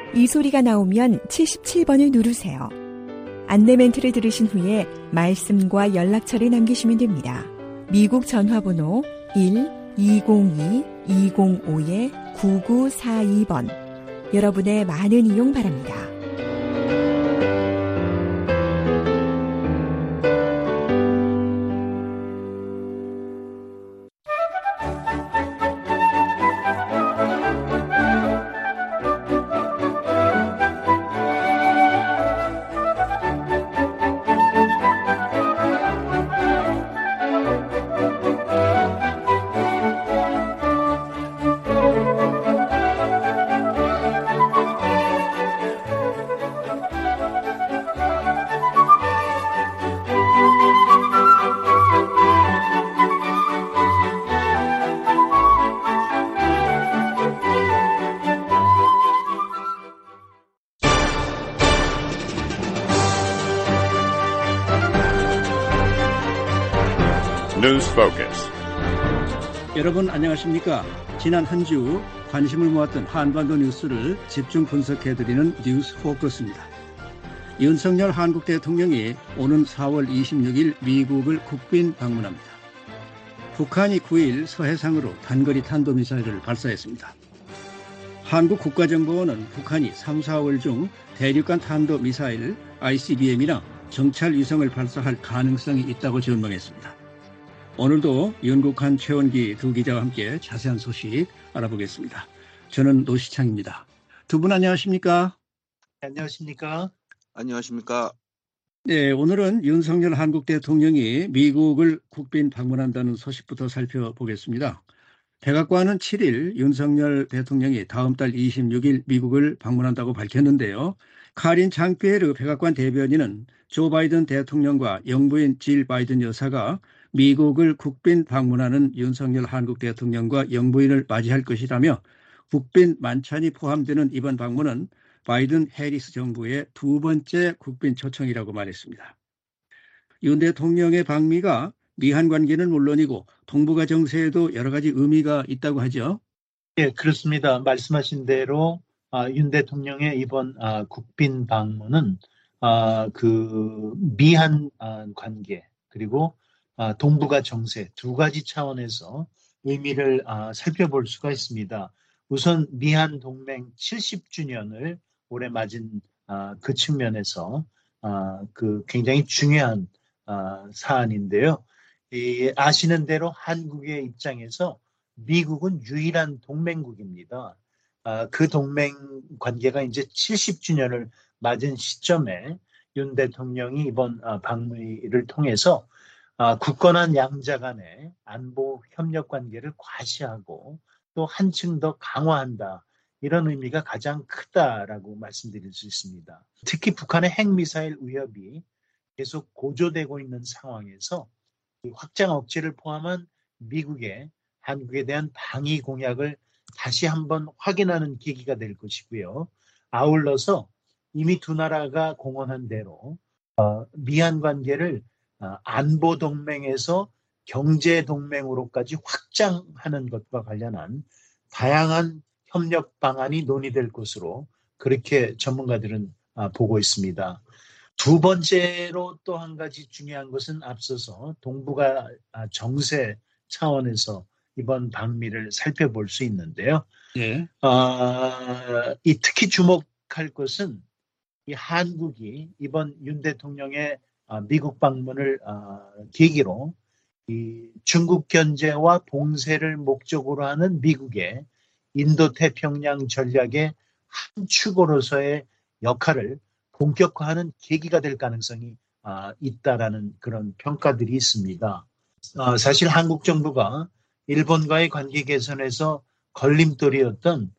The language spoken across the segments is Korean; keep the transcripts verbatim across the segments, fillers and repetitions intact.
이 소리가 나오면 칠십칠 번을 누르세요. 안내 멘트를 들으신 후에 말씀과 연락처를 남기시면 됩니다. 미국 전화번호 일 이공이 이공오 구구사이 번. 여러분의 많은 이용 바랍니다. News Focus. 여러분 안녕하십니까? 지난 한 주 관심을 모았던 한반도 뉴스를 집중 분석해드리는 뉴스 포커스입니다. 윤석열 한국 대통령이 오는 사월 이십육일 미국을 국빈 방문합니다. 북한이 구일 서해상으로 단거리 탄도미사일을 발사했습니다. 한국 국가정보원은 북한이 삼, 사월 중 대륙간 탄도미사일 아이씨비엠이나 정찰위성을 발사할 가능성이 있다고 전망했습니다. 오늘도 윤국한, 최원기 두 기자와 함께 자세한 소식 알아보겠습니다. 저는 노시창입니다. 두 분 안녕하십니까? 안녕하십니까? 안녕하십니까? 네, 오늘은 윤석열 한국 대통령이 미국을 국빈 방문한다는 소식부터 살펴보겠습니다. 백악관은 칠일 윤석열 대통령이 다음 달 이십육일 미국을 방문한다고 밝혔는데요. 카린 장피에르 백악관 대변인은 조 바이든 대통령과 영부인 질 바이든 여사가 미국을 국빈 방문하는 윤석열 한국 대통령과 영부인을 맞이할 것이라며 국빈 만찬이 포함되는 이번 방문은 바이든 해리스 정부의 두 번째 국빈 초청이라고 말했습니다. 윤 대통령의 방미가 미한 관계는 물론이고 동북아 정세에도 여러 가지 의미가 있다고 하죠. 네, 그렇습니다. 말씀하신 대로 아, 윤 대통령의 이번 아, 국빈 방문은 아, 그 미한 아, 관계 그리고 아, 동북아 정세 두 가지 차원에서 의미를 아, 살펴볼 수가 있습니다. 우선 미한 동맹 칠십 주년을 올해 맞은 아, 그 측면에서 아, 그 굉장히 중요한 아, 사안인데요. 이, 아시는 대로 한국의 입장에서 미국은 유일한 동맹국입니다. 아, 그 동맹 관계가 이제 칠십 주년을 맞은 시점에 윤 대통령이 이번 아, 방문을 통해서 아, 굳건한 양자 간의 안보 협력 관계를 과시하고 또 한층 더 강화한다. 이런 의미가 가장 크다라고 말씀드릴 수 있습니다. 특히 북한의 핵미사일 위협이 계속 고조되고 있는 상황에서 확장 억제를 포함한 미국의 한국에 대한 방위 공약을 다시 한번 확인하는 계기가 될 것이고요. 아울러서 이미 두 나라가 공언한 대로 어, 미한 관계를 어, 안보 동맹에서 경제 동맹으로까지 확장하는 것과 관련한 다양한 협력 방안이 논의될 것으로 그렇게 전문가들은 어, 보고 있습니다. 두 번째로 또 한 가지 중요한 것은 앞서서 동북아 정세 차원에서 이번 방미를 살펴볼 수 있는데요. 예. 어, 이 특히 주목할 것은 이 한국이 이번 윤 대통령의 미국 방문을 계기로 이 중국 견제와 봉쇄를 목적으로 하는 미국의 인도태평양 전략의 한 축으로서의 역할을 본격화하는 계기가 될 가능성이 있다라는 그런 평가들이 있습니다. 사실 한국 정부가 일본과의 관계 개선에서 걸림돌이었던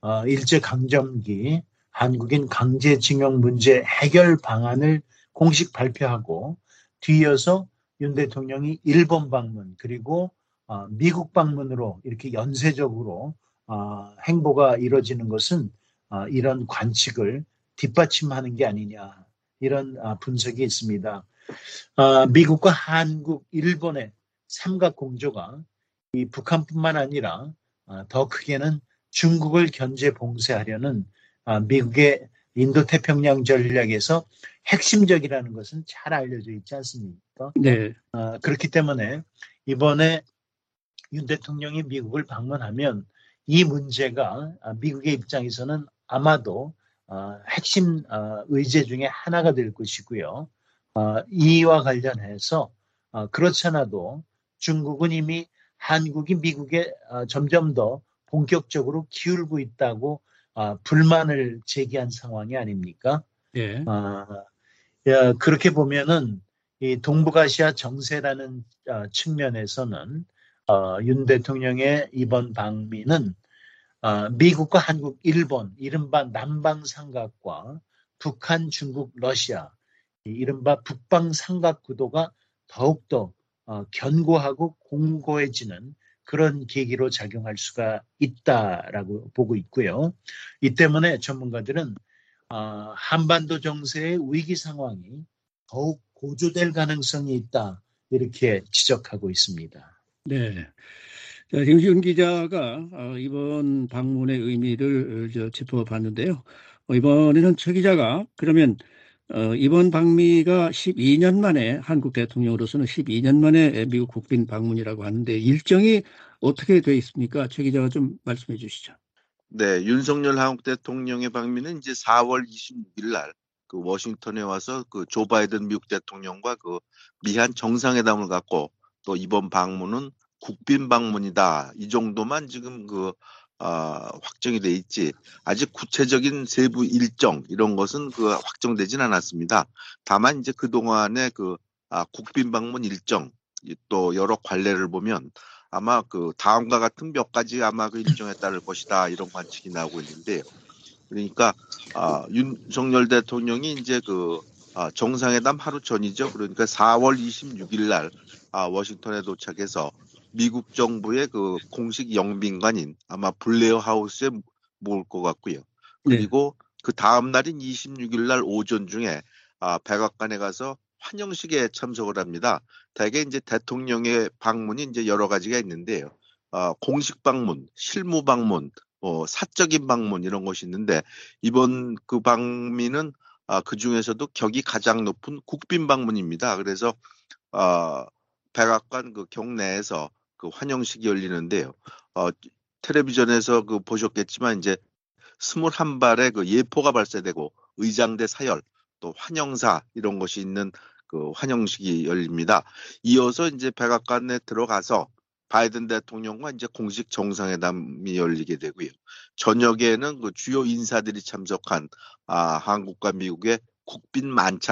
일제강점기 한국인 강제징용 문제 해결 방안을 공식 발표하고 뒤이어서 윤 대통령이 일본 방문 그리고 미국 방문으로 이렇게 연쇄적으로 행보가 이루어지는 것은 이런 관측을 뒷받침하는 게 아니냐 이런 분석이 있습니다. 미국과 한국, 일본의 삼각 공조가 이 북한뿐만 아니라 더 크게는 중국을 견제 봉쇄하려는 아, 미국의 인도태평양 전략에서 핵심적이라는 것은 잘 알려져 있지 않습니까? 네. 아, 그렇기 때문에 이번에 윤 대통령이 미국을 방문하면 이 문제가 미국의 입장에서는 아마도 핵심 의제 중에 하나가 될 것이고요. 이와 관련해서 그렇지 않아도 중국은 이미 한국이 미국에 점점 더 본격적으로 기울고 있다고 불만을 제기한 상황이 아닙니까? 예. 그렇게 보면은 이 동북아시아 정세라는 측면에서는 어, 윤 대통령의 이번 방미는 어, 미국과 한국, 일본, 이른바 남방 삼각과 북한, 중국, 러시아, 이른바 북방 삼각 구도가 더욱더 어, 견고하고 공고해지는 그런 계기로 작용할 수가 있다라고 보고 있고요. 이 때문에 전문가들은 어, 한반도 정세의 위기 상황이 더욱 고조될 가능성이 있다 이렇게 지적하고 있습니다. 네. 자, 지금 윤 기자가 이번 방문의 의미를 짚어봤는데요. 이번에는 최 기자가 그러면 이번 방미가 십이 년 만에 한국 대통령으로서는 십이 년 만에 미국 국빈 방문이라고 하는데 일정이 어떻게 돼 있습니까? 최 기자가 좀 말씀해 주시죠. 네, 윤석열 한국 대통령의 방미는 이제 사월 이십육일 날 그 워싱턴에 와서 그 조 바이든 미국 대통령과 그 미한 정상회담을 갖고 또 이번 방문은 국빈 방문이다. 이 정도만 지금 그 어, 확정이 돼 있지. 아직 구체적인 세부 일정 이런 것은 그 확정되진 않았습니다. 다만 이제 그 동안의 그 아, 국빈 방문 일정 또 여러 관례를 보면 아마 그 다음과 같은 몇 가지 아마 그 일정에 따를 것이다 이런 관측이 나오고 있는데요. 그러니까 아, 윤석열 대통령이 이제 그 아, 정상회담 하루 전이죠. 그러니까 사월 이십육일 날 아, 워싱턴에 도착해서 미국 정부의 그 공식 영빈관인 아마 블레어 하우스에 모을 것 같고요. 그리고 네. 그 다음 날인 이십육일 날 오전 중에 아, 백악관에 가서 환영식에 참석을 합니다. 대개 이제 대통령의 방문이 이제 여러 가지가 있는데요. 어, 공식 방문, 실무 방문, 어, 사적인 방문 이런 것이 있는데 이번 그 방미는 아, 그 중에서도 격이 가장 높은 국빈 방문입니다. 그래서 어, 백악관 그 경내에서 그 환영식이 열리는데요. 어, 텔레비전에서 그 보셨겠지만 이제 스물한 발의 그 예포가 발사되고 의장대 사열 또 환영사 이런 것이 있는 그 환영식이 열립니다. 이어서 이제 백악관에 들어가서 바이든 대통령과 이제 공식 정상회담이 열리게 되고요. 저녁에는 그 주요 인사들이 참석한 아, 한국과 미국의 국빈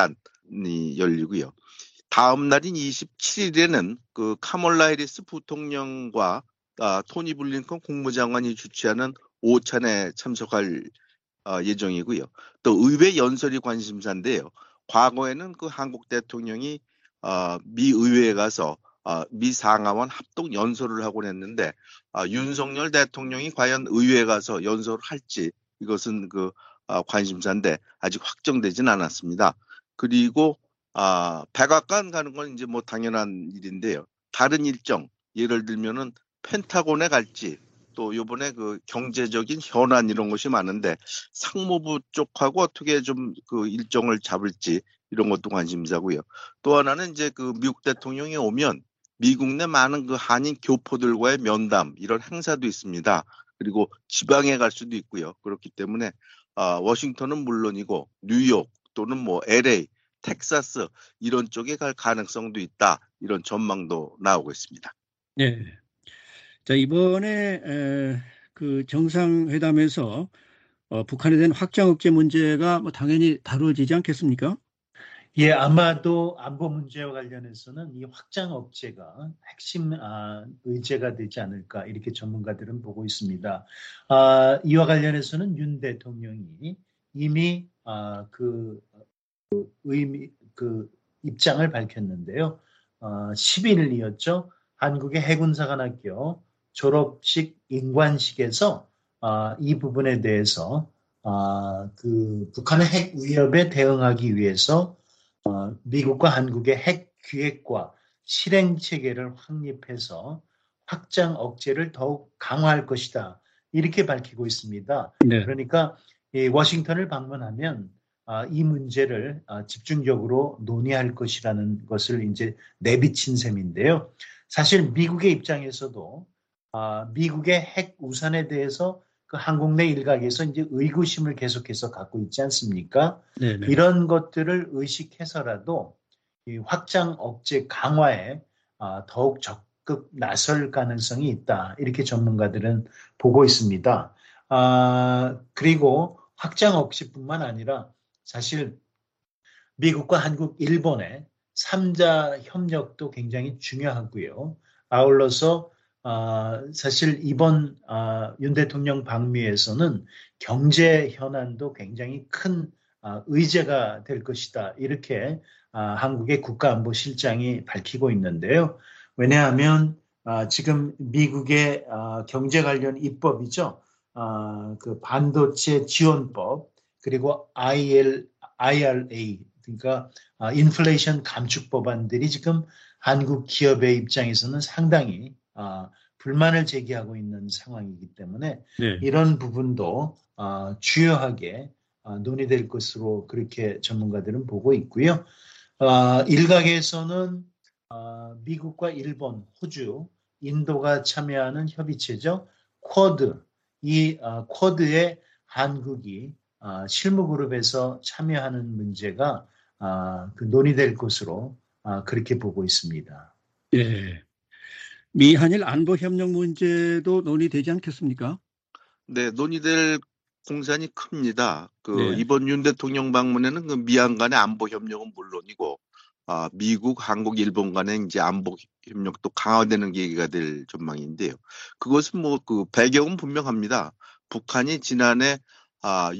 만찬이 열리고요. 다음 날인 이십칠일에는 그 카멀라 해리스 부통령과 아, 토니 블링컨 국무장관이 주최하는 오찬에 참석할 어, 예정이고요. 또 의회 연설이 관심사인데요. 과거에는 그 한국 대통령이 어, 미 의회에 가서 어, 미 상하원 합동 연설을 하곤 했는데 어, 윤석열 대통령이 과연 의회에 가서 연설을 할지 이것은 그 어, 관심사인데 아직 확정되진 않았습니다. 그리고 아, 백악관 가는 건 이제 뭐 당연한 일인데요. 다른 일정, 예를 들면은 펜타곤에 갈지, 또 요번에 그 경제적인 현안 이런 것이 많은데 상무부 쪽하고 어떻게 좀 그 일정을 잡을지 이런 것도 관심사고요. 또 하나는 이제 그 미국 대통령이 오면 미국 내 많은 그 한인 교포들과의 면담 이런 행사도 있습니다. 그리고 지방에 갈 수도 있고요. 그렇기 때문에 아, 워싱턴은 물론이고 뉴욕 또는 뭐 엘에이 텍사스 이런 쪽에 갈 가능성도 있다. 이런 전망도 나오고 있습니다. 네. 자, 이번에 에, 그 정상회담에서 어, 북한에 대한 확장 억제 문제가 뭐 당연히 다루어지지 않겠습니까? 예, 아마도 안보 문제와 관련해서는 이 확장 억제가 핵심 아, 의제가 되지 않을까 이렇게 전문가들은 보고 있습니다. 아, 이와 관련해서는 윤 대통령이 이미 아, 그 의미, 그 입장을 밝혔는데요. 어, 십일 일이었죠. 한국의 해군사관학교 졸업식 인관식에서 어, 이 부분에 대해서 어, 그 북한의 핵 위협에 대응하기 위해서 어, 미국과 한국의 핵 기획과 실행 체계를 확립해서 확장 억제를 더욱 강화할 것이다. 이렇게 밝히고 있습니다. 네. 그러니까 이 워싱턴을 방문하면 아, 이 문제를 아, 집중적으로 논의할 것이라는 것을 이제 내비친 셈인데요. 사실 미국의 입장에서도 아, 미국의 핵 우산에 대해서 그 한국 내 일각에서 이제 의구심을 계속해서 갖고 있지 않습니까? 네네. 이런 것들을 의식해서라도 이 확장 억제 강화에 아, 더욱 적극 나설 가능성이 있다. 이렇게 전문가들은 보고 있습니다. 아, 그리고 확장 억제뿐만 아니라 사실 미국과 한국, 일본의 삼자 협력도 굉장히 중요하고요. 아울러서 아, 사실 이번 아, 윤 대통령 방미에서는 경제 현안도 굉장히 큰 아, 의제가 될 것이다. 이렇게 아, 한국의 국가안보실장이 밝히고 있는데요. 왜냐하면 아, 지금 미국의 아, 경제 관련 입법이죠. 아, 그 반도체 지원법 그리고 아이엘, 아이알에이 그러니까 아, 인플레이션 감축 법안들이 지금 한국 기업의 입장에서는 상당히 아, 불만을 제기하고 있는 상황이기 때문에 네. 이런 부분도 아, 주요하게 아, 논의될 것으로 그렇게 전문가들은 보고 있고요. 아, 일각에서는 아, 미국과 일본, 호주, 인도가 참여하는 협의체죠. 쿼드, 이 아, 쿼드에 한국이 아, 실무그룹에서 참여하는 문제가 아, 그 논의될 것으로 아, 그렇게 보고 있습니다. 예. 미 한일 안보 협력 문제도 논의되지 않겠습니까? 네, 논의될 공산이 큽니다. 그 네. 이번 윤 대통령 방문에는 그 미한 간의 안보 협력은 물론이고, 아, 미국, 한국, 일본 간의 이제 안보 협력도 강화되는 계기가 될 전망인데요. 그것은 뭐 그 배경은 분명합니다. 북한이 지난해 아,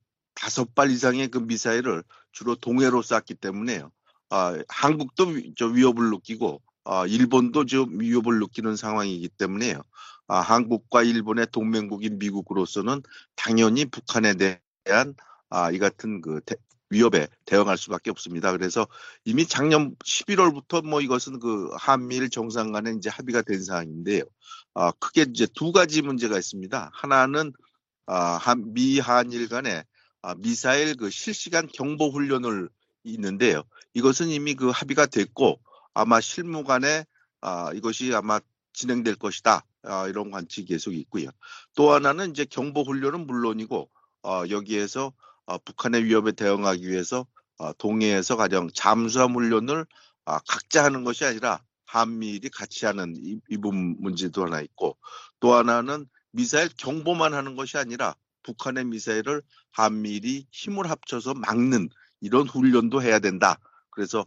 육십오 발 이상의 그 미사일을 주로 동해로 쐈기 때문에요. 아, 한국도 위, 저 위협을 느끼고, 아, 일본도 좀 위협을 느끼는 상황이기 때문에요. 아, 한국과 일본의 동맹국인 미국으로서는 당연히 북한에 대한 아, 이 같은 그 대, 위협에 대응할 수밖에 없습니다. 그래서 이미 작년 십일월부터 뭐 이것은 그 한미일 정상 간에 이제 합의가 된 사항인데요. 아, 크게 이제 두 가지 문제가 있습니다. 하나는 아, 한, 미 한일 간에 아, 미사일 그 실시간 경보 훈련을 있는데요. 이것은 이미 그 합의가 됐고 아마 실무 간에 아, 이것이 아마 진행될 것이다. 아, 이런 관측이 계속 있고요. 또 하나는 이제 경보 훈련은 물론이고 어, 여기에서 어, 북한의 위협에 대응하기 위해서 어, 동해에서 가령 잠수함 훈련을 어, 각자 하는 것이 아니라 한미일이 같이 하는 이, 이 부분 문제도 하나 있고 또 하나는 미사일 경보만 하는 것이 아니라 북한의 미사일을 한미일이 힘을 합쳐서 막는 이런 훈련도 해야 된다. 그래서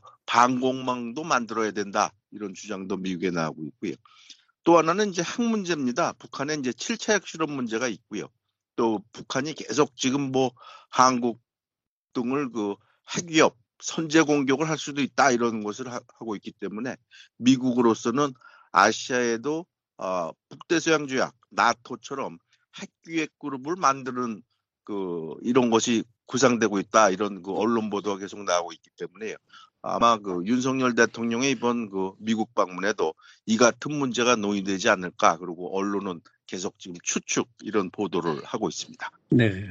방공망도 만들어야 된다. 이런 주장도 미국에 나오고 있고요. 또 하나는 이제 핵 문제입니다. 북한의 이제 칠 차 핵실험 문제가 있고요. 또 북한이 계속 지금 뭐 한국 등을 그 핵위협, 선제 공격을 할 수도 있다 이런 것을 하, 하고 있기 때문에 미국으로서는 아시아에도 어, 북대서양조약, 나토처럼 핵기획 그룹을 만드는 그 이런 것이 구상되고 있다 이런 그 언론 보도가 계속 나오고 있기 때문에요. 아마 그 윤석열 대통령의 이번 그 미국 방문에도 이 같은 문제가 논의되지 않을까. 그리고 언론은 계속 지금 추측 이런 보도를 하고 있습니다. 네.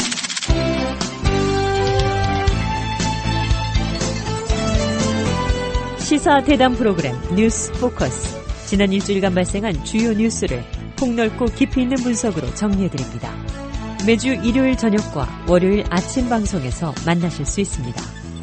시사 대담 프로그램 뉴스 포커스. 지난 일주일간 발생한 주요 뉴스를 폭넓고 깊이 있는 분석으로 정리해드립니다. 매주 일요일 저녁과 월요일 아침 방송에서 만나실 수 있습니다.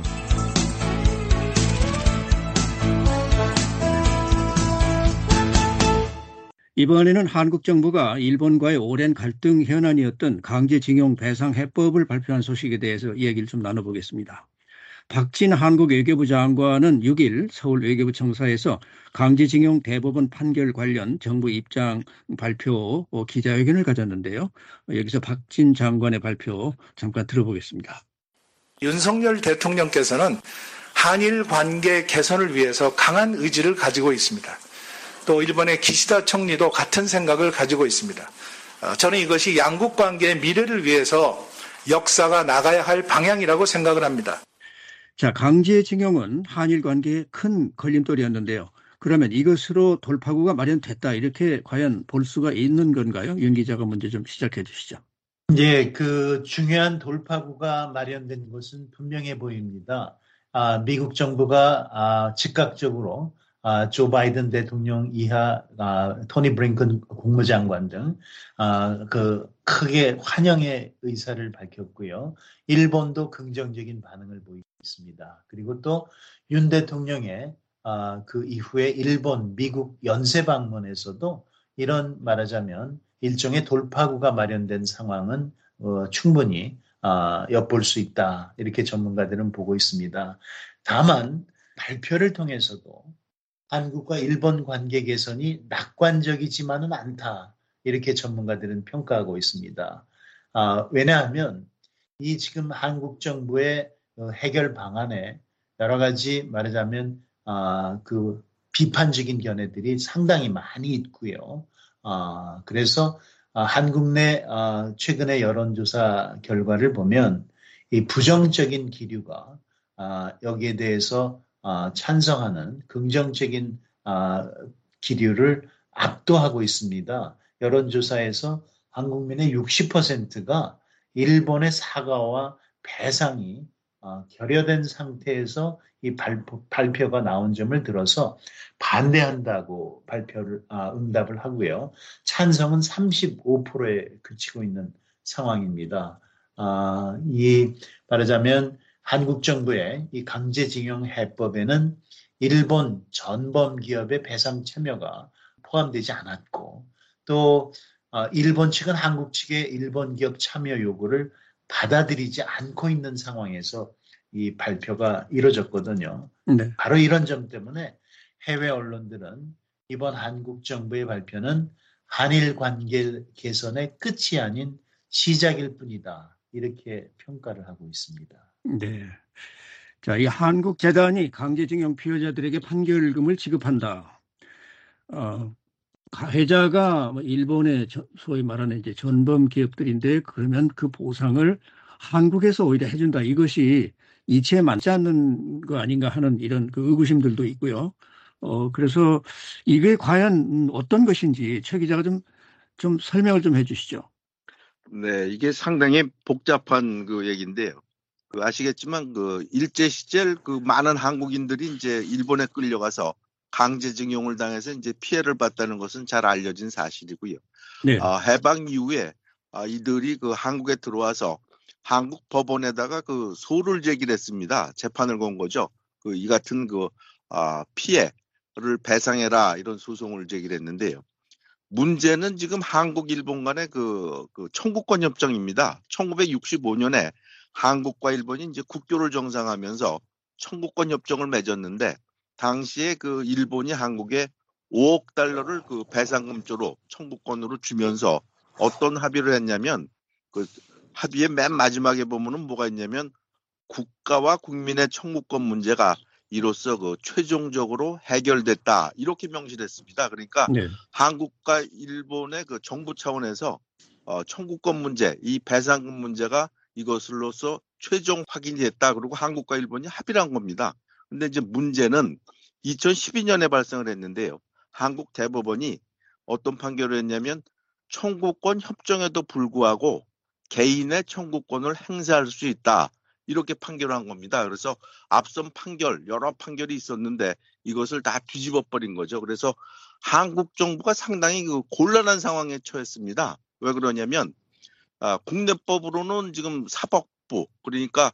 이번에는 한국 정부가 일본과의 오랜 갈등 현안이었던 강제징용 배상 해법을 발표한 소식에 대해서 이야기를 좀 나눠보겠습니다. 박진 한국 외교부 장관은 육 일 서울 외교부 청사에서 강제징용 대법원 판결 관련 정부 입장 발표 기자회견을 가졌는데요. 여기서 박진 장관의 발표 잠깐 들어보겠습니다. 윤석열 대통령께서는 한일 관계 개선을 위해서 강한 의지를 가지고 있습니다. 또 일본의 기시다 총리도 같은 생각을 가지고 있습니다. 저는 이것이 양국 관계의 미래를 위해서 역사가 나가야 할 방향이라고 생각을 합니다. 자, 강제징용은 한일 관계에 큰 걸림돌이었는데요. 그러면 이것으로 돌파구가 마련됐다 이렇게 과연 볼 수가 있는 건가요? 윤 기자가 먼저 좀 시작해 주시죠. 이제 그 중요한 돌파구가 마련된 것은 분명해 보입니다. 아, 미국 정부가 아, 즉각적으로 아, 조 바이든 대통령 이하 아, 토니 브링컨 국무장관 등 아, 그 크게 환영의 의사를 밝혔고요. 일본도 긍정적인 반응을 보이고 있습니다. 그리고 또 윤 대통령의 아, 그 이후에 일본, 미국 연쇄 방문에서도 이런 말하자면 일종의 돌파구가 마련된 상황은 어, 충분히 어, 엿볼 수 있다. 이렇게 전문가들은 보고 있습니다. 다만 발표를 통해서도 한국과 일본 관계 개선이 낙관적이지만은 않다. 이렇게 전문가들은 평가하고 있습니다. 아, 왜냐하면 이 지금 한국 정부의 해결 방안에 여러 가지 말하자면 아, 그 비판적인 견해들이 상당히 많이 있고요. 아, 그래서 아, 한국 내 아, 최근의 여론조사 결과를 보면 이 부정적인 기류가 아, 여기에 대해서 아, 찬성하는 긍정적인 아, 기류를 압도하고 있습니다. 여론조사에서 한국민의 육십 퍼센트가 일본의 사과와 배상이 아, 결여된 상태에서 이 발표, 발표가 나온 점을 들어서 반대한다고 발표를 아, 응답을 하고요. 찬성은 삼십오 퍼센트에 그치고 있는 상황입니다. 아, 이 말하자면 한국 정부의 이 강제징용 해법에는 일본 전범 기업의 배상 참여가 포함되지 않았고 또 어, 일본 측은 한국 측의 일본 기업 참여 요구를 받아들이지 않고 있는 상황에서 이 발표가 이루어졌거든요. 네. 바로 이런 점 때문에 해외 언론들은 이번 한국 정부의 발표는 한일 관계 개선의 끝이 아닌 시작일 뿐이다. 이렇게 평가를 하고 있습니다. 네. 자, 이 한국 재단이 강제징용 피해자들에게 판결금을 지급한다. 어, 가해자가 일본의 소위 말하는 이제 전범 기업들인데 그러면 그 보상을 한국에서 오히려 해준다. 이것이 이치에 맞지 않는 거 아닌가 하는 이런 그 의구심들도 있고요. 어, 그래서 이게 과연 어떤 것인지 최 기자가 좀, 좀 설명을 좀 해주시죠. 네, 이게 상당히 복잡한 그 얘기인데요. 그 아시겠지만 그 일제 시절 그 많은 한국인들이 이제 일본에 끌려가서 강제징용을 당해서 이제 피해를 봤다는 것은 잘 알려진 사실이고요. 네. 아, 해방 이후에 아, 이들이 그 한국에 들어와서 한국 법원에다가 그 소를 제기했습니다. 재판을 건 거죠. 그 이 같은 그 아, 피해를 배상해라 이런 소송을 제기했는데요. 문제는 지금 한국 일본 간의 그, 그 청구권 협정입니다. 천구백육십오 년에 한국과 일본이 이제 국교를 정상하면서 청구권 협정을 맺었는데 당시에 그 일본이 한국에 오억 달러를 그 배상금조로 청구권으로 주면서 어떤 합의를 했냐면 그 합의의 맨 마지막에 보면은 뭐가 있냐면 국가와 국민의 청구권 문제가 이로써 그 최종적으로 해결됐다 이렇게 명시했습니다. 그러니까 네. 한국과 일본의 그 정부 차원에서 어, 청구권 문제, 이 배상금 문제가 이것으로서 최종 확인이 됐다. 그리고 한국과 일본이 합의를 한 겁니다. 근데 이제 문제는 이천십이 년에 발생을 했는데요. 한국 대법원이 어떤 판결을 했냐면 청구권 협정에도 불구하고 개인의 청구권을 행사할 수 있다. 이렇게 판결한 겁니다. 그래서 앞선 판결, 여러 판결이 있었는데 이것을 다 뒤집어 버린 거죠. 그래서 한국 정부가 상당히 그 곤란한 상황에 처했습니다. 왜 그러냐면 아, 국내법으로는 지금 사법부, 그러니까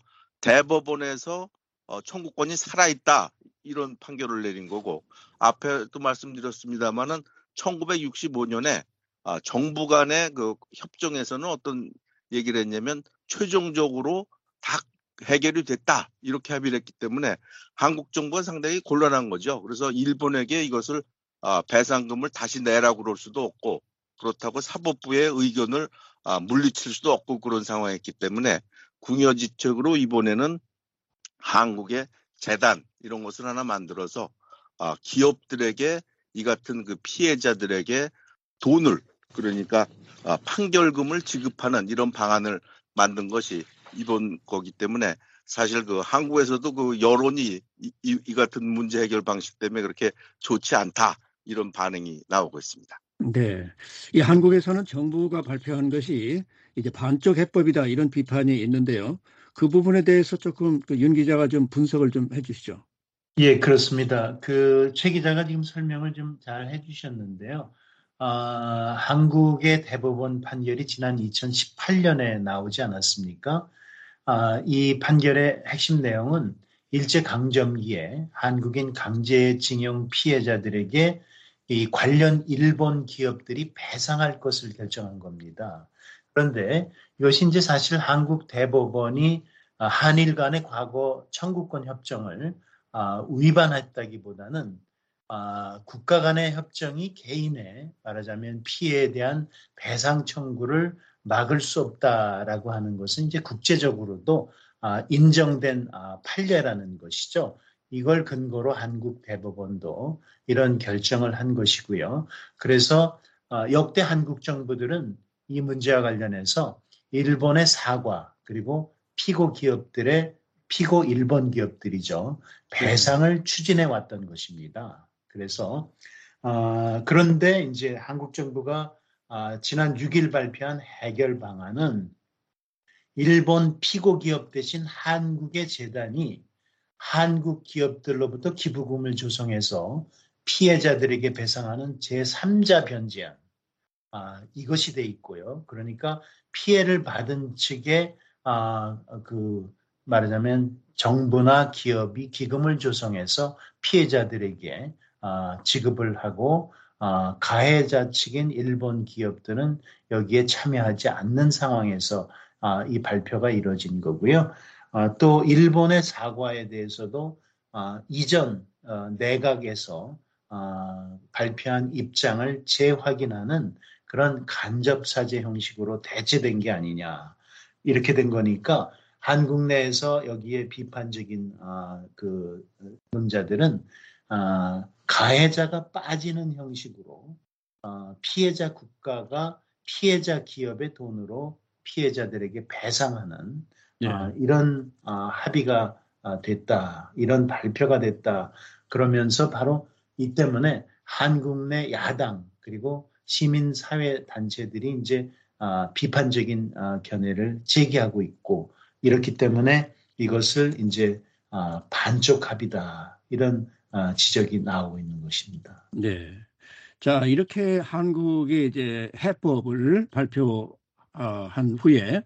대법원에서 어, 청구권이 살아있다. 이런 판결을 내린 거고 앞에도 말씀드렸습니다마는 천구백육십오 년에 아, 정부 간의 그 협정에서는 어떤 얘기를 했냐면 최종적으로 다 해결이 됐다. 이렇게 합의를 했기 때문에 한국 정부가 상당히 곤란한 거죠. 그래서 일본에게 이것을 아, 배상금을 다시 내라고 그럴 수도 없고 그렇다고 사법부의 의견을 아, 물리칠 수도 없고 그런 상황이었기 때문에 궁여지책으로 이번에는 한국의 재단 이런 것을 하나 만들어서 아, 기업들에게 이 같은 그 피해자들에게 돈을 그러니까 아, 판결금을 지급하는 이런 방안을 만든 것이 이번 거기 때문에 사실 그 한국에서도 그 여론이 이, 이, 이 같은 문제 해결 방식 때문에 그렇게 좋지 않다 이런 반응이 나오고 있습니다. 네. 이 한국에서는 정부가 발표한 것이 이제 반쪽 해법이다 이런 비판이 있는데요. 그 부분에 대해서 조금 그 윤 기자가 좀 분석을 좀 해주시죠. 예, 그렇습니다. 그 최 기자가 지금 설명을 좀 잘 해주셨는데요. 아, 한국의 대법원 판결이 지난 이천십팔 년에 나오지 않았습니까? 아, 이 판결의 핵심 내용은 일제강점기에 한국인 강제징용 피해자들에게 이 관련 일본 기업들이 배상할 것을 결정한 겁니다. 그런데 이것이 이제 사실 한국 대법원이 한일 간의 과거 청구권 협정을 위반했다기보다는 국가 간의 협정이 개인의 말하자면 피해에 대한 배상 청구를 막을 수 없다라고 하는 것은 이제 국제적으로도 인정된 판례라는 것이죠. 이걸 근거로 한국 대법원도 이런 결정을 한 것이고요. 그래서 역대 한국 정부들은 이 문제와 관련해서 일본의 사과 그리고 피고 기업들의 피고 일본 기업들이죠. 배상을 추진해 왔던 것입니다. 그래서 어, 그런데 이제 한국 정부가 어, 지난 육 일 발표한 해결 방안은 일본 피고 기업 대신 한국의 재단이 한국 기업들로부터 기부금을 조성해서 피해자들에게 배상하는 제삼자 변제안 아, 이것이 돼 있고요. 그러니까 피해를 받은 측에 아, 그 말하자면 정부나 기업이 기금을 조성해서 피해자들에게 아, 지급을 하고 아, 가해자 측인 일본 기업들은 여기에 참여하지 않는 상황에서 아, 이 발표가 이루어진 거고요. 아, 또 일본의 사과에 대해서도 아, 이전 어, 내각에서 아, 발표한 입장을 재확인하는 그런 간접사죄 형식으로 대체된 게 아니냐. 이렇게 된 거니까 한국 내에서 여기에 비판적인 아, 그 논자들은 아, 가해자가 빠지는 형식으로 아, 피해자 국가가 피해자 기업의 돈으로 피해자들에게 배상하는 예. 아, 이런 아, 합의가 아, 됐다. 이런 발표가 됐다. 그러면서 바로 이 때문에 한국 내 야당 그리고 시민사회 단체들이 이제 아, 비판적인 아, 견해를 제기하고 있고 이렇기 때문에 이것을 이제 아, 반쪽 합의다 이런 아, 지적이 나오고 있는 것입니다. 네. 자, 이렇게 한국이 이제 해법을 발표한 후에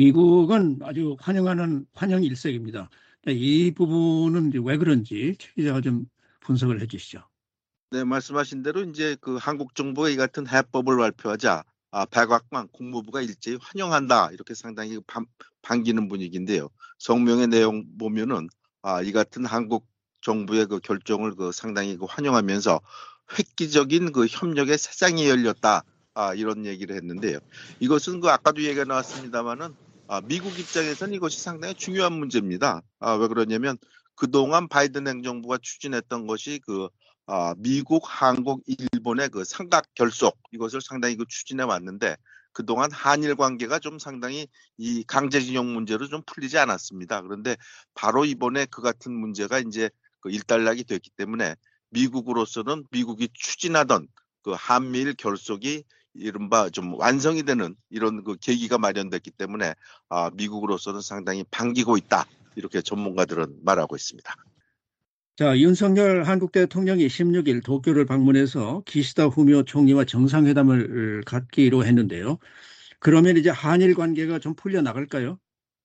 미국은 아주 환영하는 환영 일색입니다. 이 부분은 이제 왜 그런지 최 기자가 좀 분석을 해 주시죠. 네, 말씀하신 대로 이제 그 한국 정부가 이 같은 해법을 발표하자 아, 백악관 국무부가 일제히 환영한다 이렇게 상당히 반, 반기는 분위기인데요. 성명의 내용 보면은 아, 이 같은 한국 정부의 그 결정을 그 상당히 그 환영하면서 획기적인 그 협력의 세상이 열렸다 아, 이런 얘기를 했는데요. 이것은 그 아까도 얘기가 나왔습니다만은 아, 미국 입장에서는 이것이 상당히 중요한 문제입니다. 아, 왜 그러냐면 그동안 바이든 행정부가 추진했던 것이 그 아, 미국, 한국, 일본의 그 삼각 결속 이것을 상당히 그 추진해 왔는데 그동안 한일 관계가 좀 상당히 이 강제징용 문제로 좀 풀리지 않았습니다. 그런데 바로 이번에 그 같은 문제가 이제 그 일단락이 됐기 때문에 미국으로서는 미국이 추진하던 그 한미일 결속이 이른바 좀 완성이 되는 이런 그 계기가 마련됐기 때문에 아, 미국으로서는 상당히 반기고 있다. 이렇게 전문가들은 말하고 있습니다. 자, 윤석열 한국 대통령이 십육 일 도쿄를 방문해서 기시다 후미오 총리와 정상회담을 갖기로 했는데요. 그러면 이제 한일 관계가 좀 풀려 나갈까요?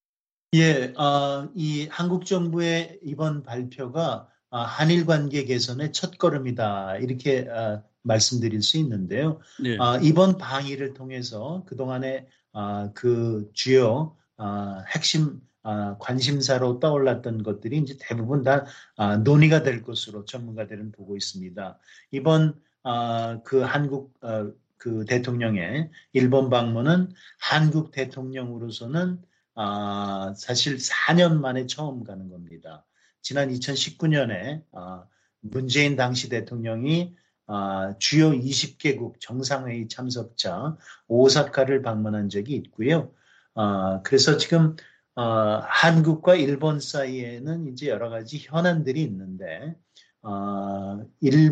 예, 어, 이 한국 정부의 이번 발표가 어, 한일 관계 개선의 첫걸음이다 이렇게 어, 말씀드릴 수 있는데요. 네. 어, 이번 방위를 통해서 그동안의 어, 그 주요 어, 핵심 어, 관심사로 떠올랐던 것들이 이제 대부분 다 어, 논의가 될 것으로 전문가들은 보고 있습니다. 이번 어, 그 한국 어, 그 대통령의 일본 방문은 한국 대통령으로서는 아, 사실 사 년 만에 처음 가는 겁니다. 지난 이천십구 년에 아, 문재인 당시 대통령이 아, 주요 이십 개국 정상회의 참석자 오사카를 방문한 적이 있고요. 아, 그래서 지금 어, 한국과 일본 사이에는 이제 여러 가지 현안들이 있는데 어,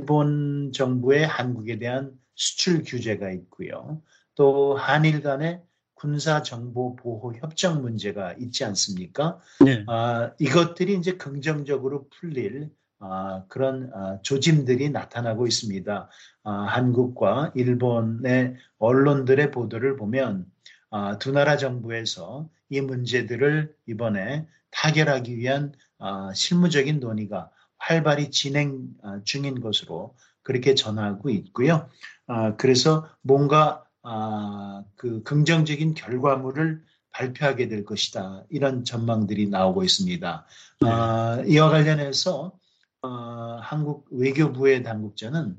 일본 정부의 한국에 대한 수출 규제가 있고요. 또 한일 간의 군사정보보호협정 문제가 있지 않습니까? 네. 아, 이것들이 이제 긍정적으로 풀릴 아, 그런 아, 조짐들이 나타나고 있습니다. 아, 한국과 일본의 언론들의 보도를 보면 아, 두 나라 정부에서 이 문제들을 이번에 타결하기 위한 아, 실무적인 논의가 활발히 진행 아, 중인 것으로 그렇게 전하고 있고요. 아, 그래서 뭔가 아, 그 긍정적인 결과물을 발표하게 될 것이다. 이런 전망들이 나오고 있습니다. 네. 아, 이와 관련해서 어, 한국 외교부의 당국자는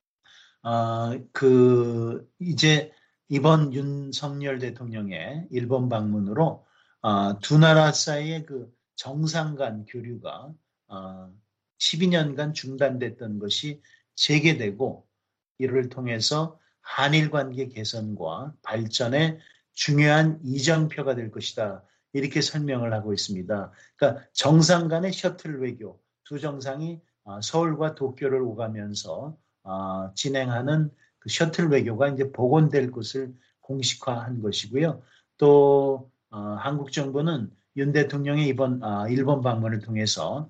어, 그 이제 이번 윤석열 대통령의 일본 방문으로 어, 두 나라 사이의 그 정상 간 교류가 어, 십이 년간 중단됐던 것이 재개되고 이를 통해서 한일 관계 개선과 발전에 중요한 이정표가 될 것이다. 이렇게 설명을 하고 있습니다. 그러니까 정상 간의 셔틀 외교, 두 정상이 서울과 도쿄를 오가면서 진행하는 그 셔틀 외교가 이제 복원될 것을 공식화한 것이고요. 또 한국 정부는 윤 대통령의 이번 일본 방문을 통해서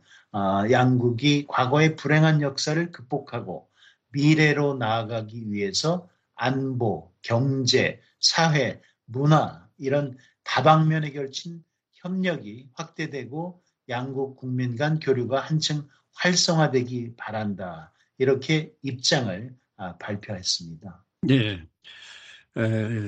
양국이 과거의 불행한 역사를 극복하고 미래로 나아가기 위해서 안보, 경제, 사회, 문화 이런 다방면에 걸친 협력이 확대되고 양국 국민 간 교류가 한층 활성화되기 바란다. 이렇게 입장을 발표했습니다. 네. 에,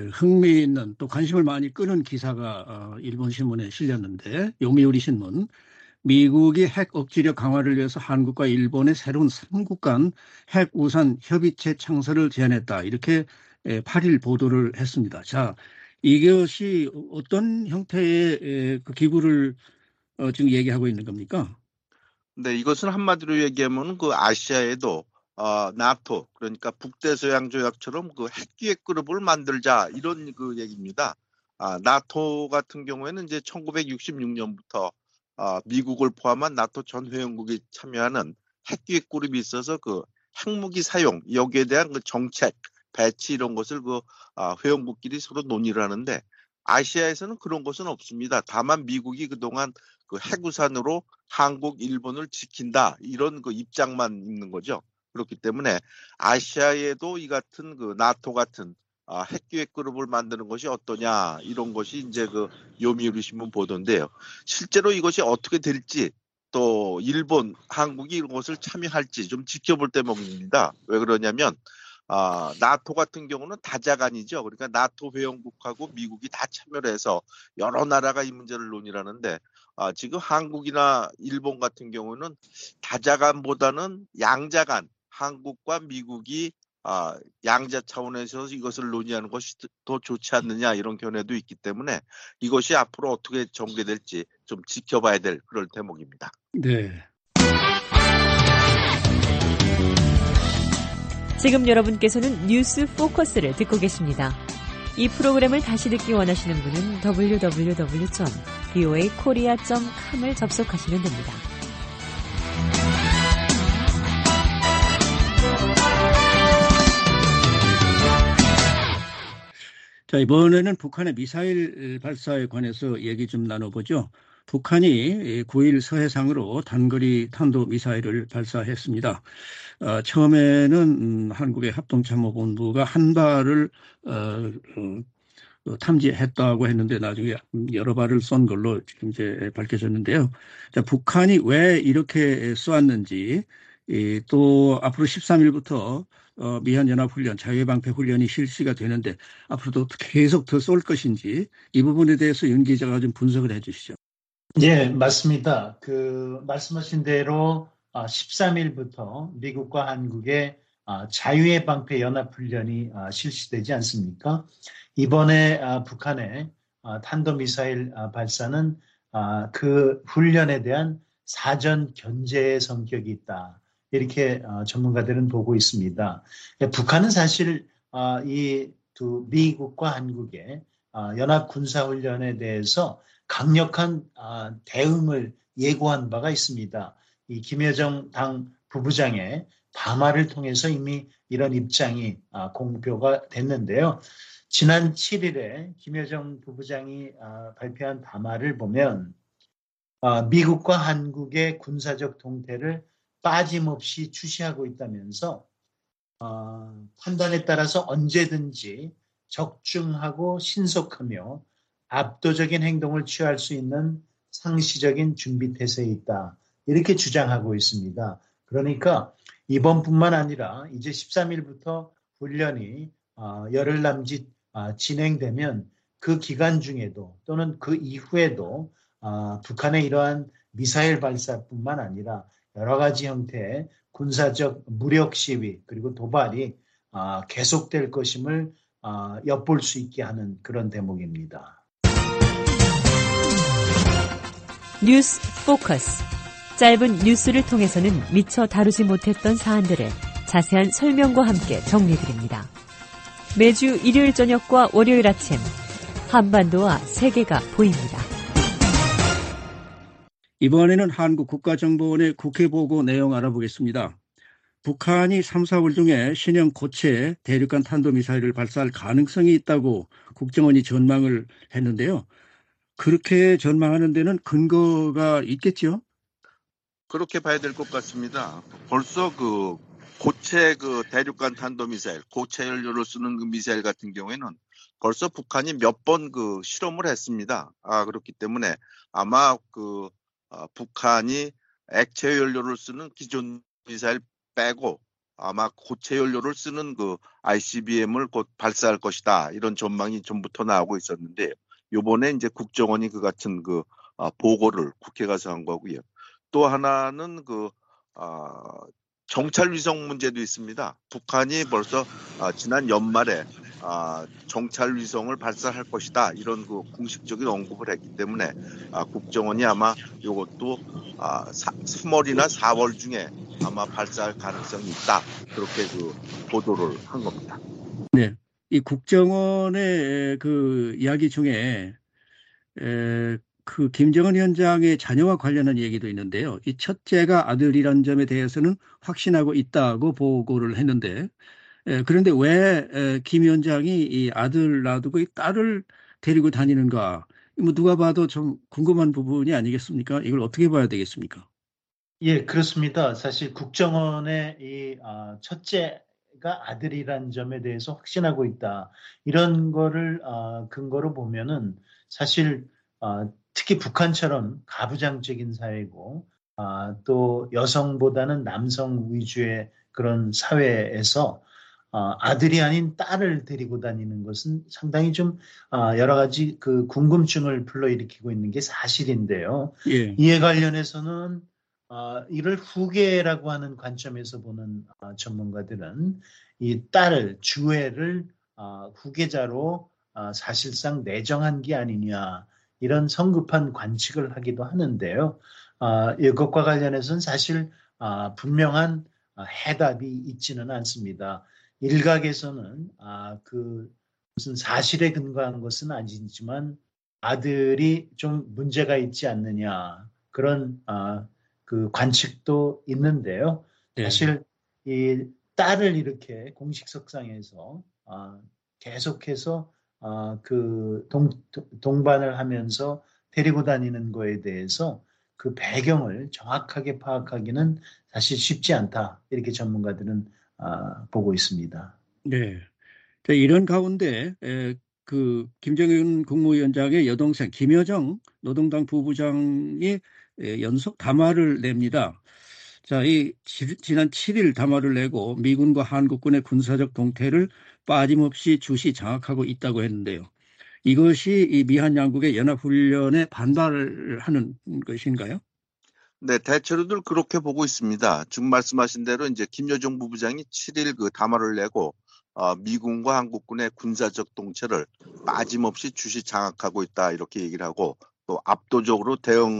흥미있는 또 관심을 많이 끄는 기사가 어, 일본 신문에 실렸는데 요미우리 신문 미국이 핵 억지력 강화를 위해서 한국과 일본의 새로운 삼국 간 핵 우산 협의체 창설을 제안했다. 이렇게 팔 일 보도를 했습니다. 자, 이것이 어떤 형태의 그 기구를 어, 지금 얘기하고 있는 겁니까? 네, 이것은 한마디로 얘기하면 그 아시아에도 어, 나토, 그러니까 북대서양조약처럼 그 핵기획 그룹을 만들자 이런 그 얘기입니다. 아, 나토 같은 경우에는 이제 천구백육십육 년부터 어, 미국을 포함한 나토 전 회원국이 참여하는 핵기획 그룹이 있어서 그 핵무기 사용 여기에 대한 그 정책, 배치 이런 것을 그 어, 회원국끼리 서로 논의를 하는데 아시아에서는 그런 것은 없습니다. 다만 미국이 그동안 그 핵우산으로 한국, 일본을 지킨다 이런 그 입장만 있는 거죠. 그렇기 때문에 아시아에도 이 같은 그 나토 같은 아, 핵기획 그룹을 만드는 것이 어떠냐 이런 것이 이제 그 요미우리 신문 보도인데요. 실제로 이것이 어떻게 될지 또 일본, 한국이 이런 것을 참여할지 좀 지켜볼 대목입니다. 왜 그러냐면 아, 나토 같은 경우는 다자간이죠. 그러니까 나토 회원국하고 미국이 다 참여를 해서 여러 나라가 이 문제를 논의를 하는데 아, 지금 한국이나 일본 같은 경우는 다자간보다는 양자간, 한국과 미국이 아, 양자 차원에서 이것을 논의하는 것이 더 좋지 않느냐 이런 견해도 있기 때문에 이것이 앞으로 어떻게 전개될지 좀 지켜봐야 될 그럴 대목입니다. 네. 지금 여러분께서는 뉴스 포커스를 듣고 계십니다. 이 프로그램을 다시 듣기 원하시는 분은 더블유 더블유 더블유 점 브이오에이 코리아 점 컴을 접속하시면 됩니다. 자, 이번에는 북한의 미사일 발사에 관해서 얘기 좀 나눠보죠. 북한이 구 일 서해상으로 단거리 탄도미사일을 발사했습니다. 어, 처음에는 음, 한국의 합동참모본부가 한 발을 어, 어, 탐지했다고 했는데 나중에 여러 발을 쏜 걸로 지금 이제 밝혀졌는데요. 자, 북한이 왜 이렇게 쏘았는지 이, 또 앞으로 십삼 일부터 어, 미한연합훈련, 자유방패훈련이 실시가 되는데 앞으로도 계속 더 쏠 것인지 이 부분에 대해서 윤 기자가 좀 분석을 해 주시죠. 네, 맞습니다. 그 말씀하신 대로 십삼 일부터 미국과 한국의 자유의 방패 연합훈련이 실시되지 않습니까? 이번에 북한의 탄도미사일 발사는 그 훈련에 대한 사전 견제의 성격이 있다. 이렇게 전문가들은 보고 있습니다. 북한은 사실 이 두 미국과 한국의 연합 군사훈련에 대해서 강력한 대응을 예고한 바가 있습니다. 이 김여정 당 부부장의 담화를 통해서 이미 이런 입장이 공표가 됐는데요. 지난 칠 일에 김여정 부부장이 아, 발표한 담화를 보면 아, 미국과 한국의 군사적 동태를 빠짐없이 주시하고 있다면서 어, 판단에 따라서 언제든지 적중하고 신속하며 압도적인 행동을 취할 수 있는 상시적인 준비 태세에 있다. 이렇게 주장하고 있습니다. 그러니까 이번뿐만 아니라 이제 십삼 일부터 훈련이 어, 열흘 남짓 어, 진행되면 그 기간 중에도 또는 그 이후에도 어, 북한의 이러한 미사일 발사뿐만 아니라 여러 가지 형태의 군사적 무력 시위 그리고 도발이 어, 계속될 것임을 어, 엿볼 수 있게 하는 그런 대목입니다. 뉴스 포커스. 짧은 뉴스를 통해서는 미처 다루지 못했던 사안들을 자세한 설명과 함께 정리해드립니다. 매주 일요일 저녁과 월요일 아침 한반도와 세계가 보입니다. 이번에는 한국국가정보원의 국회보고 내용 알아보겠습니다. 북한이 삼, 사월 중에 신형 고체 대륙간 탄도미사일을 발사할 가능성이 있다고 국정원이 전망을 했는데요. 그렇게 전망하는 데는 근거가 있겠죠? 그렇게 봐야 될 것 같습니다. 벌써 그 고체 그 대륙간 탄도미사일, 고체 연료를 쓰는 그 미사일 같은 경우에는 벌써 북한이 몇 번 그 실험을 했습니다. 아, 그렇기 때문에 아마 그 어, 북한이 액체 연료를 쓰는 기존 미사일 빼고 아마 고체 연료를 쓰는 그 아이씨비엠을 곧 발사할 것이다. 이런 전망이 전부터 나오고 있었는데 요번에 이제 국정원이 그 같은 그 어, 보고를 국회 가서 한 거고요. 또 하나는 그 어, 정찰 위성 문제도 있습니다. 북한이 벌써 어, 지난 연말에 어, 정찰 위성을 발사할 것이다. 이런 그 공식적인 언급을 했기 때문에 어, 국정원이 아마 이것도 어, 삼월이나 사월 중에 아마 발사할 가능성이 있다. 그렇게 그 보도를 한 겁니다. 네, 이 국정원의 그 이야기 중에 에, 그 김정은 위원장의 자녀와 관련한 얘기도 있는데요. 이 첫째가 아들이라는 점에 대해서는 확신하고 있다고 보고를 했는데, 에, 그런데 왜 김 위원장이 이 아들 놔두고 이 딸을 데리고 다니는가? 뭐 누가 봐도 좀 궁금한 부분이 아니겠습니까? 이걸 어떻게 봐야 되겠습니까? 예, 그렇습니다. 사실 국정원의 이 아, 첫째가 아들이란 점에 대해서 확신하고 있다. 이런 거를 아, 근거로 보면은 사실 아, 특히 북한처럼 가부장적인 사회고 아, 또 여성보다는 남성 위주의 그런 사회에서 아, 아들이 아닌 딸을 데리고 다니는 것은 상당히 좀 아, 여러 가지 그 궁금증을 불러일으키고 있는 게 사실인데요. 예. 이에 관련해서는 어, 이를 후계라고 하는 관점에서 보는 어, 전문가들은 이 딸을 주애를 어, 후계자로 어, 사실상 내정한 게 아니냐 이런 성급한 관측을 하기도 하는데요. 어, 이것과 관련해서는 사실 어, 분명한 어, 해답이 있지는 않습니다. 일각에서는 아, 그 무슨 사실에 근거한 것은 아니지만 아들이 좀 문제가 있지 않느냐 그런 어, 그 관측도 있는데요. 사실 이 딸을 이렇게 공식석상에서 어, 계속해서 어, 그 동, 동반을 하면서 데리고 다니는 거에 대해서 그 배경을 정확하게 파악하기는 사실 쉽지 않다. 이렇게 전문가들은 어, 보고 있습니다. 네. 자, 이런 가운데 에, 그 김정은 국무위원장의 여동생 김여정 노동당 부부장이 에, 연속 담화를 냅니다. 자, 이 지, 지난 칠 일 담화를 내고 미군과 한국군의 군사적 동태를 빠짐없이 주시 장악하고 있다고 했는데요. 이것이 이 미한 양국의 연합훈련에 반발을 하는 것인가요? 네, 대체로들 그렇게 보고 있습니다. 지금 말씀하신 대로 이제 김여정 부부장이 칠 일 그 담화를 내고 어, 미군과 한국군의 군사적 동체를 빠짐없이 주시 장악하고 있다 이렇게 얘기를 하고 또 압도적으로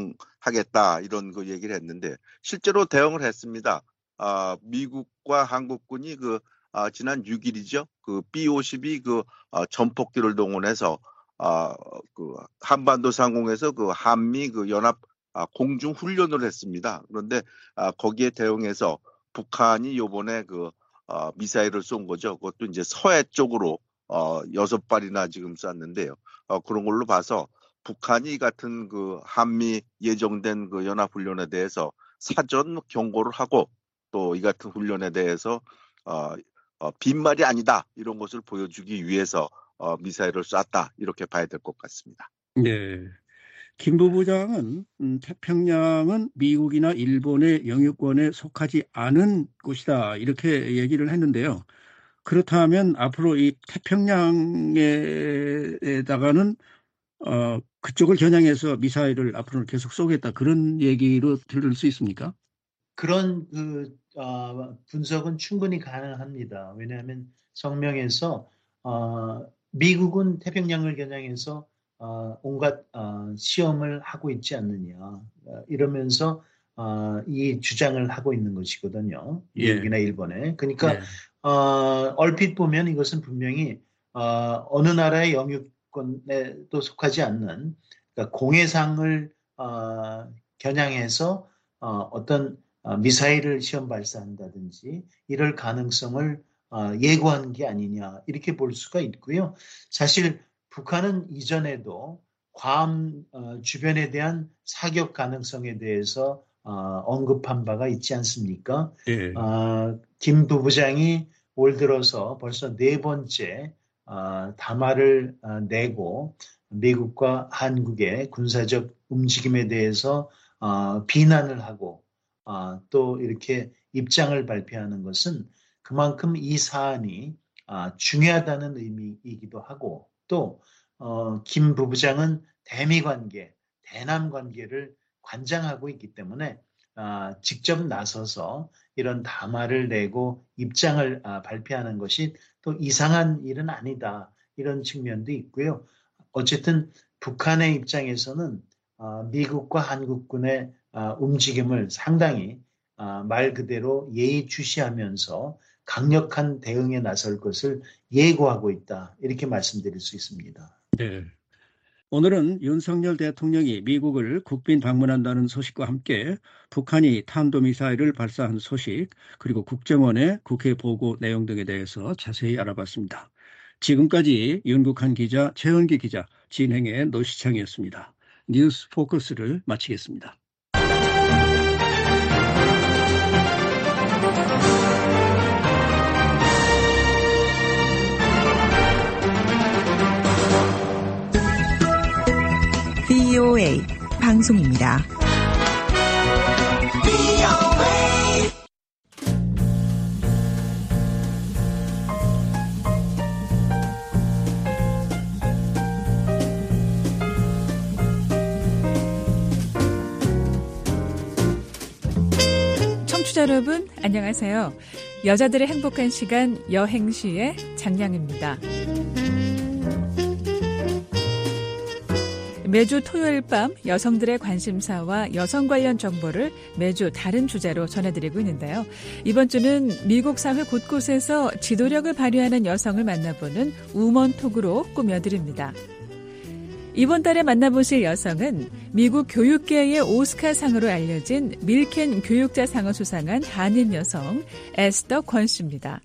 대응하겠다 이런 그 얘기를 했는데 실제로 대응을 했습니다. 어, 미국과 한국군이 그 어, 지난 육 일이죠. 그 비 오십이 그 어, 전폭기를 동원해서 어, 그 한반도 상공에서 그 한미 그 연합 아, 공중 훈련을 했습니다. 그런데 아, 거기에 대응해서 북한이 요번에 그 어, 미사일을 쏜 거죠. 그것도 이제 서해 쪽으로 어, 여섯 발이나 지금 쐈는데요. 어, 그런 걸로 봐서 북한이 같은 그 한미 예정된 그 연합훈련에 대해서 사전 경고를 하고 또 이 같은 훈련에 대해서 어, 어, 빈말이 아니다 이런 것을 보여주기 위해서 어, 미사일을 쐈다 이렇게 봐야 될 것 같습니다. 네. 김 부부장은 음, 태평양은 미국이나 일본의 영유권에 속하지 않은 곳이다 이렇게 얘기를 했는데요. 그렇다면 앞으로 이 태평양에다가는 어, 그쪽을 겨냥해서 미사일을 앞으로 계속 쏘겠다 그런 얘기로 들을 수 있습니까? 그런 그 어, 분석은 충분히 가능합니다. 왜냐하면 성명에서 어, 미국은 태평양을 겨냥해서 어, 온갖 어, 시험을 하고 있지 않느냐 어, 이러면서 어, 이 주장을 하고 있는 것이거든요. 미국이나 예. 일본에. 그러니까 예. 어, 얼핏 보면 이것은 분명히 어, 어느 나라의 영유권에도 속하지 않는 그러니까 공해상을 어, 겨냥해서 어, 어떤 어, 미사일을 시험 발사한다든지 이럴 가능성을 어, 예고한 게 아니냐 이렇게 볼 수가 있고요. 사실 북한은 이전에도 괌 어, 주변에 대한 사격 가능성에 대해서 어, 언급한 바가 있지 않습니까? 예. 어, 김 부부장이 올 들어서 벌써 네 번째 어, 담화를 어, 내고 미국과 한국의 군사적 움직임에 대해서 어, 비난을 하고 어, 또 이렇게 입장을 발표하는 것은 그만큼 이 사안이 어, 중요하다는 의미이기도 하고 또 어, 김 부부장은 대미 관계, 대남 관계를 관장하고 있기 때문에 어, 직접 나서서 이런 담화를 내고 입장을 어, 발표하는 것이 또 이상한 일은 아니다. 이런 측면도 있고요. 어쨌든 북한의 입장에서는 어, 미국과 한국군의 어, 움직임을 상당히 어, 말 그대로 예의주시하면서 강력한 대응에 나설 것을 예고하고 있다. 이렇게 말씀드릴 수 있습니다. 네. 오늘은 윤석열 대통령이 미국을 국빈 방문한다는 소식과 함께 북한이 탄도미사일을 발사한 소식 그리고 국정원의 국회 보고 내용 등에 대해서 자세히 알아봤습니다. 지금까지 윤국한 기자, 최은기 기자, 진행의 노시창이었습니다. 뉴스 포커스를 마치겠습니다. 브이오에이 방송입니다. 청취자 여러분, 안녕하세요. 여자들의 행복한 시간 여행시의 장량입니다. 매주 토요일 밤 여성들의 관심사와 여성 관련 정보를 매주 다른 주제로 전해드리고 있는데요. 이번 주는 미국 사회 곳곳에서 지도력을 발휘하는 여성을 만나보는 우먼톡으로 꾸며드립니다. 이번 달에 만나보실 여성은 미국 교육계의 오스카상으로 알려진 밀켄 교육자상을 수상한 한인 여성 에스더 권 씨입니다.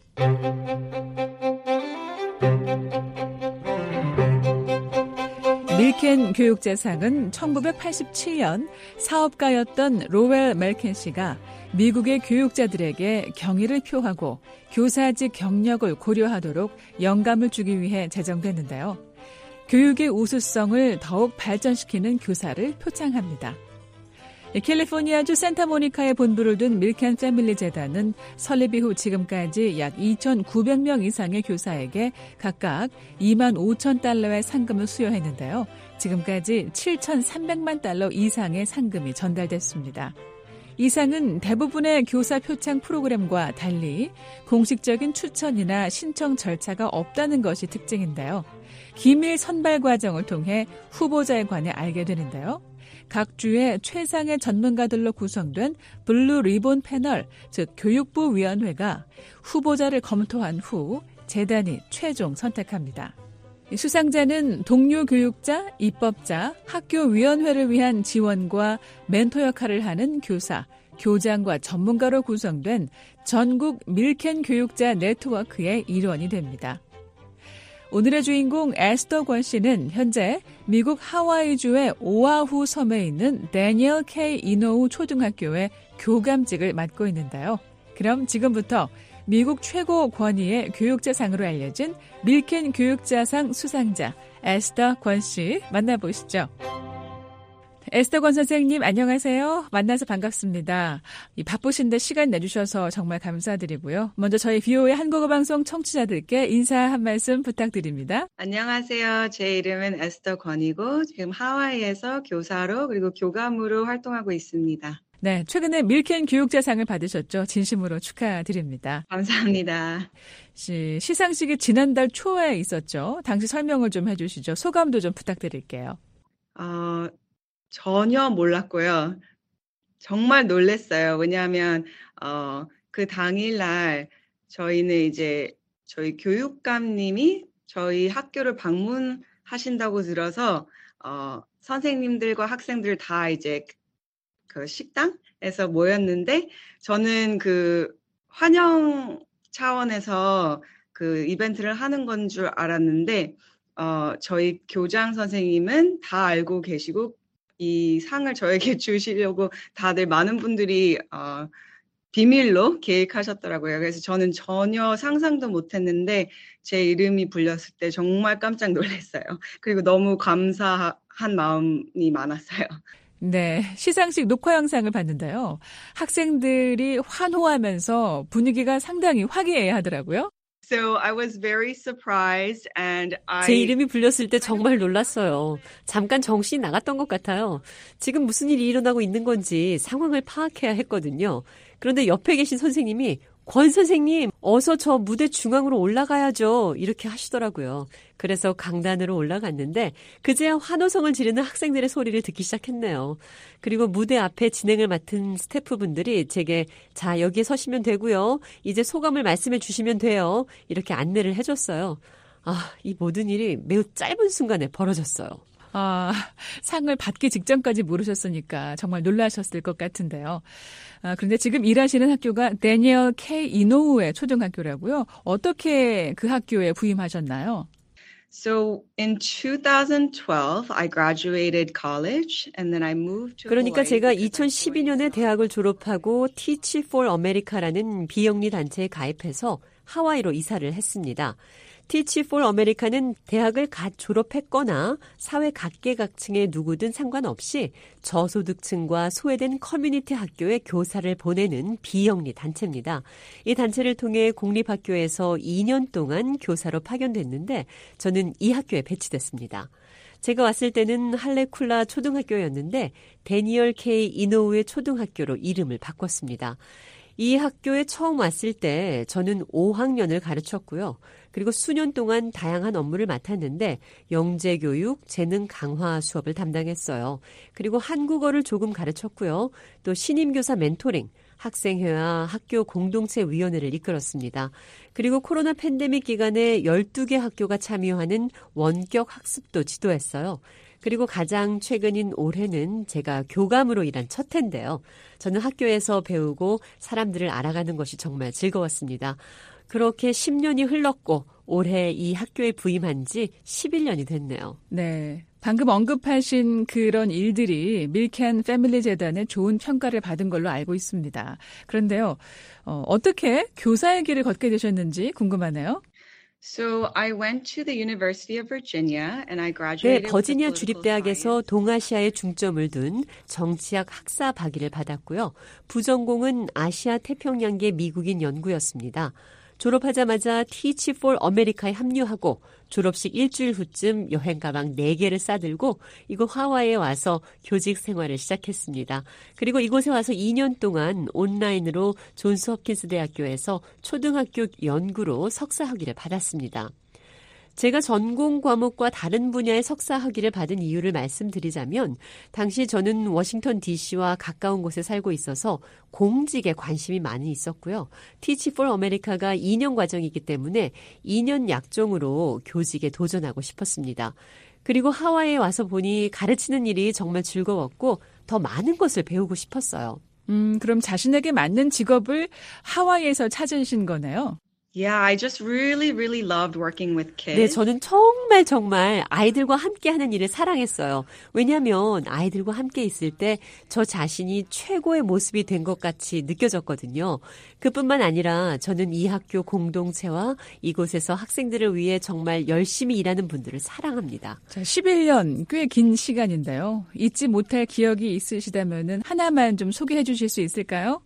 밀켄 교육자상은 천구백팔십칠 년 사업가였던 로웰 멜켄 씨가 미국의 교육자들에게 경의를 표하고 교사직 경력을 고려하도록 영감을 주기 위해 제정됐는데요. 교육의 우수성을 더욱 발전시키는 교사를 표창합니다. 캘리포니아주 산타모니카에 본부를 둔 밀켄 패밀리 재단은 설립 이후 지금까지 약 이천구백 명 이상의 교사에게 각각 이만 오천 달러의 상금을 수여했는데요. 지금까지 칠천삼백만 달러 이상의 상금이 전달됐습니다. 이 상은 대부분의 교사 표창 프로그램과 달리 공식적인 추천이나 신청 절차가 없다는 것이 특징인데요. 기밀 선발 과정을 통해 후보자에 관해 알게 되는데요. 각 주의 최상의 전문가들로 구성된 블루 리본 패널, 즉 교육부 위원회가 후보자를 검토한 후 재단이 최종 선택합니다. 수상자는 동료 교육자, 입법자, 학교위원회를 위한 지원과 멘토 역할을 하는 교사, 교장과 전문가로 구성된 전국 밀켄 교육자 네트워크의 일원이 됩니다. 오늘의 주인공 에스더 권 씨는 현재 미국 하와이주의 오아후 섬에 있는 데니얼 K. 이노우 초등학교의 교감직을 맡고 있는데요. 그럼 지금부터 미국 최고 권위의 교육자상으로 알려진 밀켄 교육자상 수상자 에스더 권 씨 만나보시죠. 에스더 권 선생님 안녕하세요. 만나서 반갑습니다. 이 바쁘신데 시간 내주셔서 정말 감사드리고요. 먼저 저희 비오에이 한국어 방송 청취자들께 인사 한 말씀 부탁드립니다. 안녕하세요. 제 이름은 에스더 권이고 지금 하와이에서 교사로 그리고 교감으로 활동하고 있습니다. 네, 최근에 밀켄 교육자상을 받으셨죠. 진심으로 축하드립니다. 감사합니다. 시, 시상식이 지난달 초에 있었죠. 당시 설명을 좀 해주시죠. 소감도 좀 부탁드릴게요. 어, 전혀 몰랐고요. 정말 놀랐어요. 왜냐하면 어, 그 당일날 저희는 이제 저희 교육감님이 저희 학교를 방문하신다고 들어서 어, 선생님들과 학생들 다 이제 그 식당에서 모였는데 저는 그 환영 차원에서 그 이벤트를 하는 건 줄 알았는데 어, 저희 교장 선생님은 다 알고 계시고 이 상을 저에게 주시려고 다들 많은 분들이 어, 비밀로 계획하셨더라고요. 그래서 저는 전혀 상상도 못했는데 제 이름이 불렸을 때 정말 깜짝 놀랐어요. 그리고 너무 감사한 마음이 많았어요. 네, 시상식 녹화 영상을 봤는데요. 학생들이 환호하면서 분위기가 상당히 화기애애하더라고요. So I was very surprised and I... 제 이름이 불렸을 때 정말 놀랐어요. 잠깐 정신이 나갔던 것 같아요. 지금 무슨 일이 일어나고 있는 건지 상황을 파악해야 했거든요. 그런데 옆에 계신 선생님이 권 선생님, 어서 저 무대 중앙으로 올라가야죠. 이렇게 하시더라고요. 그래서 강단으로 올라갔는데 그제야 환호성을 지르는 학생들의 소리를 듣기 시작했네요. 그리고 무대 앞에 진행을 맡은 스태프분들이 제게 자, 여기에 서시면 되고요. 이제 소감을 말씀해 주시면 돼요. 이렇게 안내를 해줬어요. 아, 이 모든 일이 매우 짧은 순간에 벌어졌어요. 아, 상을 받기 직전까지 모르셨으니까 정말 놀라셨을 것 같은데요. 아, 그런데 지금 일하시는 학교가 데니얼 K. 이노우의 초등학교라고요. 어떻게 그 학교에 부임하셨나요? So in twenty twelve, I graduated college and then I moved to 그러니까 Hawaii 제가 because I 이천십이 년에 대학을 졸업하고 Teach for America라는 비영리 단체에 가입해서 하와이로 이사를 했습니다. Teach for America는 대학을 갓 졸업했거나 사회 각계각층의 누구든 상관없이 저소득층과 소외된 커뮤니티 학교에 교사를 보내는 비영리 단체입니다. 이 단체를 통해 공립학교에서 이 년 동안 교사로 파견됐는데 저는 이 학교에 배치됐습니다. 제가 왔을 때는 할레쿨라 초등학교였는데 데니얼 K. 이노우의 초등학교로 이름을 바꿨습니다. 이 학교에 처음 왔을 때 저는 오 학년을 가르쳤고요. 그리고 수년 동안 다양한 업무를 맡았는데 영재교육, 재능 강화 수업을 담당했어요. 그리고 한국어를 조금 가르쳤고요. 또 신임교사 멘토링, 학생회와 학교 공동체위원회를 이끌었습니다. 그리고 코로나 팬데믹 기간에 열두 개 학교가 참여하는 원격 학습도 지도했어요. 그리고 가장 최근인 올해는 제가 교감으로 일한 첫 해인데요. 저는 학교에서 배우고 사람들을 알아가는 것이 정말 즐거웠습니다. 그렇게 십 년이 흘렀고 올해 이 학교에 부임한 지 십일 년이 됐네요. 네, 방금 언급하신 그런 일들이 밀켄 패밀리 재단의 좋은 평가를 받은 걸로 알고 있습니다. 그런데요, 어, 어떻게 교사의 길을 걷게 되셨는지 궁금하네요. So I went to the University of Virginia and I 네, graduated 버지니아 with political 주립대학에서 science. 동아시아에 중점을 둔 정치학 학사 학위를 받았고요. 부전공은 아시아 태평양계 미국인 연구였습니다. 졸업하자마자 Teach for America에 합류하고 졸업식 일주일 후쯤 여행 가방 네 개를 싸들고 이곳 하와이에 와서 교직 생활을 시작했습니다. 그리고 이곳에 와서 이 년 동안 온라인으로 존스 홉킨스 대학교에서 초등학교 연구로 석사 학위를 받았습니다. 제가 전공 과목과 다른 분야의 석사 학위를 받은 이유를 말씀드리자면 당시 저는 워싱턴 디씨와 가까운 곳에 살고 있어서 공직에 관심이 많이 있었고요. Teach for America가 이 년 과정이기 때문에 이 년 약정으로 교직에 도전하고 싶었습니다. 그리고 하와이에 와서 보니 가르치는 일이 정말 즐거웠고 더 많은 것을 배우고 싶었어요. 음, 그럼 자신에게 맞는 직업을 하와이에서 찾으신 거네요? Yeah, I just really, really loved working with kids. 네, 저는 정말 정말 아이들과 함께 하는 일을 사랑했어요. 왜냐하면 아이들과 함께 있을 때 저 자신이 최고의 모습이 된 것 같이 느껴졌거든요. 그뿐만 아니라 저는 이 학교 공동체와 이곳에서 학생들을 위해 정말 열심히 일하는 분들을 사랑합니다. 자, 십일 년 꽤 긴 시간인데요. 잊지 못할 기억이 있으시다면 하나만 좀 소개해 주실 수 있을까요?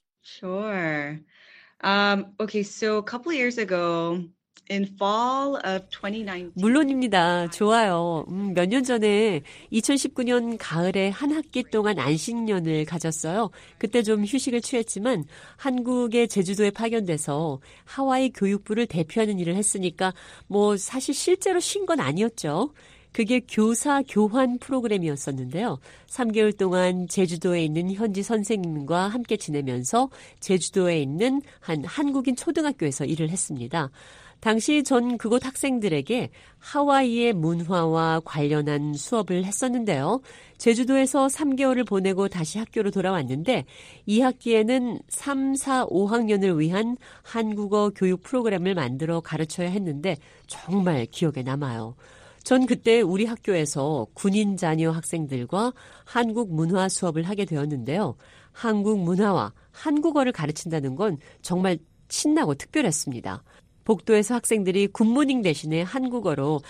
Sure. Um, okay, so a couple of years ago, in fall of twenty nineteen. 물론입니다. 좋아요. 음, 몇 년 전에 이천십구 년 가을에 한 학기 동안 안식년을 가졌어요. 그때 좀 휴식을 취했지만 한국의 제주도에 파견돼서 하와이 교육부를 대표하는 일을 했으니까 뭐 사실 실제로 쉰 건 아니었죠. 그게 교사 교환 프로그램이었었는데요. 삼 개월 동안 제주도에 있는 현지 선생님과 함께 지내면서 제주도에 있는 한 한국인 초등학교에서 일을 했습니다. 당시 전 그곳 학생들에게 하와이의 문화와 관련한 수업을 했었는데요. 제주도에서 삼 개월을 보내고 다시 학교로 돌아왔는데 이 학기에는 삼, 사, 오 학년을 위한 한국어 교육 프로그램을 만들어 가르쳐야 했는데 정말 기억에 남아요. 전 그때 우리 학교에서 군인 자녀 학생들과 한국 문화 수업을 하게 되었는데요. 한국 문화와 한국어를 가르친다는 건 정말 신나고 특별했습니다. 복도에서 학생들이 굿모닝 대신에 한국어로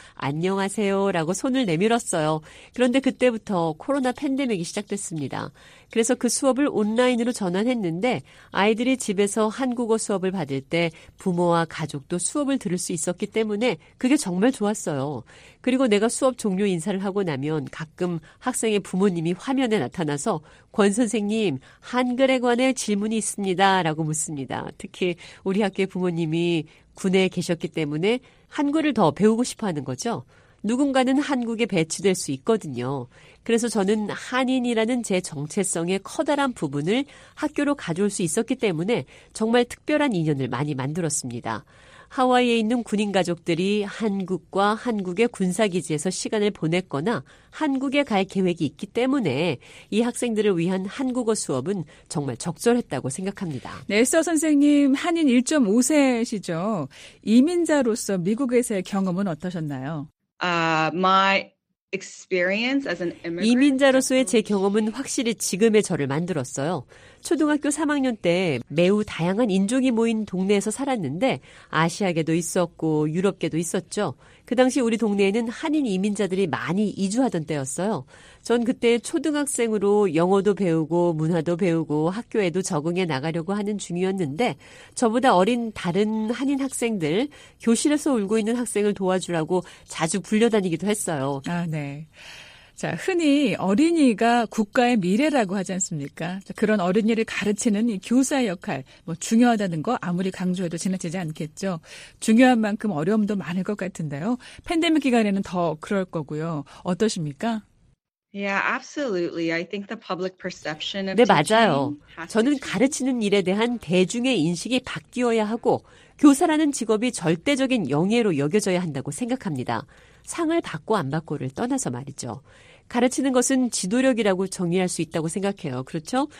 안녕하세요라고 손을 내밀었어요. 그런데 그때부터 코로나 팬데믹이 시작됐습니다. 그래서 그 수업을 온라인으로 전환했는데 아이들이 집에서 한국어 수업을 받을 때 부모와 가족도 수업을 들을 수 있었기 때문에 그게 정말 좋았어요. 그리고 내가 수업 종료 인사를 하고 나면 가끔 학생의 부모님이 화면에 나타나서 권 선생님, 한글에 관해 질문이 있습니다 라고 묻습니다. 특히 우리 학교의 부모님이 군에 계셨기 때문에 한글을 더 배우고 싶어 하는 거죠. 누군가는 한국에 배치될 수 있거든요. 그래서 저는 한인이라는 제 정체성의 커다란 부분을 학교로 가져올 수 있었기 때문에 정말 특별한 인연을 많이 만들었습니다. 하와이에 있는 군인 가족들이 한국과 한국의 군사기지에서 시간을 보냈거나 한국에 갈 계획이 있기 때문에 이 학생들을 위한 한국어 수업은 정말 적절했다고 생각합니다. 네, 에스더 선생님, 한인 일 점 오 세시죠. 이민자로서 미국에서의 경험은 어떠셨나요? Uh, my experience as an immigrant. 이민자로서의 제 경험은 확실히 지금의 저를 만들었어요. 초등학교 삼 학년 때 매우 다양한 인종이 모인 동네에서 살았는데 아시아계도 있었고 유럽계도 있었죠. 그 당시 우리 동네에는 한인 이민자들이 많이 이주하던 때였어요. 전 그때 초등학생으로 영어도 배우고 문화도 배우고 학교에도 적응해 나가려고 하는 중이었는데 저보다 어린 다른 한인 학생들, 교실에서 울고 있는 학생을 도와주라고 자주 불려다니기도 했어요. 아, 네. 자, 흔히 어린이가 국가의 미래라고 하지 않습니까? 자, 그런 어린이를 가르치는 이 교사의 역할, 뭐 중요하다는 거 아무리 강조해도 지나치지 않겠죠. 중요한 만큼 어려움도 많을 것 같은데요. 팬데믹 기간에는 더 그럴 거고요. 어떠십니까? Yeah, absolutely. I think the public perception of 네, teaching 맞아요. has to 저는 change. 가르치는 일에 대한 대중의 인식이 바뀌어야 하고 교사라는 직업이 절대적인 영예로 여겨져야 한다고 생각합니다. 상을 받고 안 받고를 떠나서 말이죠. 가르치는 것은 지도력이라고 정의할 수 있다고 생각해요. 그렇죠?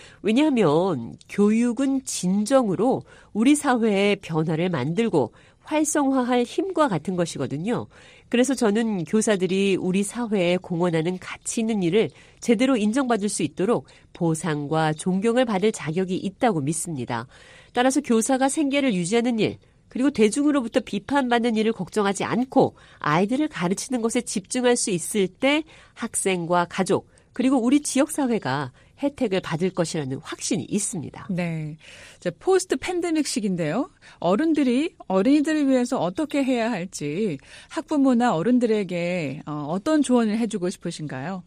왜냐하면 교육은 진정으로 우리 사회의 변화를 만들고 활성화할 힘과 같은 것이거든요. 그래서 저는 교사들이 우리 사회에 공헌하는 가치 있는 일을 제대로 인정받을 수 있도록 보상과 존경을 받을 자격이 있다고 믿습니다. 따라서 교사가 생계를 유지하는 일, 그리고 대중으로부터 비판받는 일을 걱정하지 않고 아이들을 가르치는 것에 집중할 수 있을 때 학생과 가족, 그리고 우리 지역사회가 혜택을 받을 것이라는 확신이 있습니다. 네. 자, 포스트 팬데믹 시기인데요. 어른들이 어린이들을 위해서 어떻게 해야 할지 학부모나 어른들에게 어떤 조언을 해주고 싶으신가요?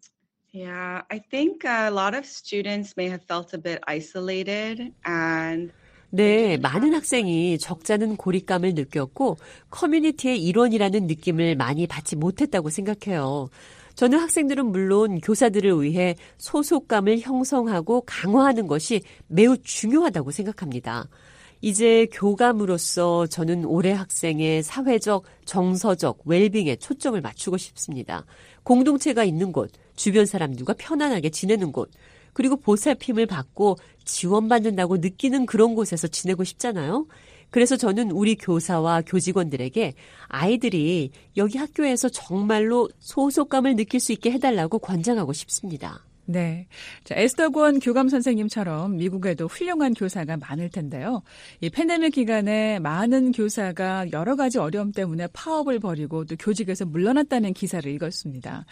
Yeah, I think a lot of students may have felt a bit isolated and 네, 많은 학생이 적잖은 고립감을 느꼈고 커뮤니티의 일원이라는 느낌을 많이 받지 못했다고 생각해요. 저는 학생들은 물론 교사들을 위해 소속감을 형성하고 강화하는 것이 매우 중요하다고 생각합니다. 이제 교감으로서 저는 올해 학생의 사회적, 정서적 웰빙에 초점을 맞추고 싶습니다. 공동체가 있는 곳, 주변 사람들과 편안하게 지내는 곳, 그리고 보살핌을 받고 지원받는다고 느끼는 그런 곳에서 지내고 싶잖아요. 그래서 저는 우리 교사와 교직원들에게 아이들이 여기 학교에서 정말로 소속감을 느낄 수 있게 해달라고 권장하고 싶습니다. 네. 자, 에스더 권 교감 선생님처럼 미국에도 훌륭한 교사가 많을 텐데요. 이 팬데믹 기간에 많은 교사가 여러 가지 어려움 때문에 파업을 벌이고 또 교직에서 물러났다는 기사를 읽었습니다.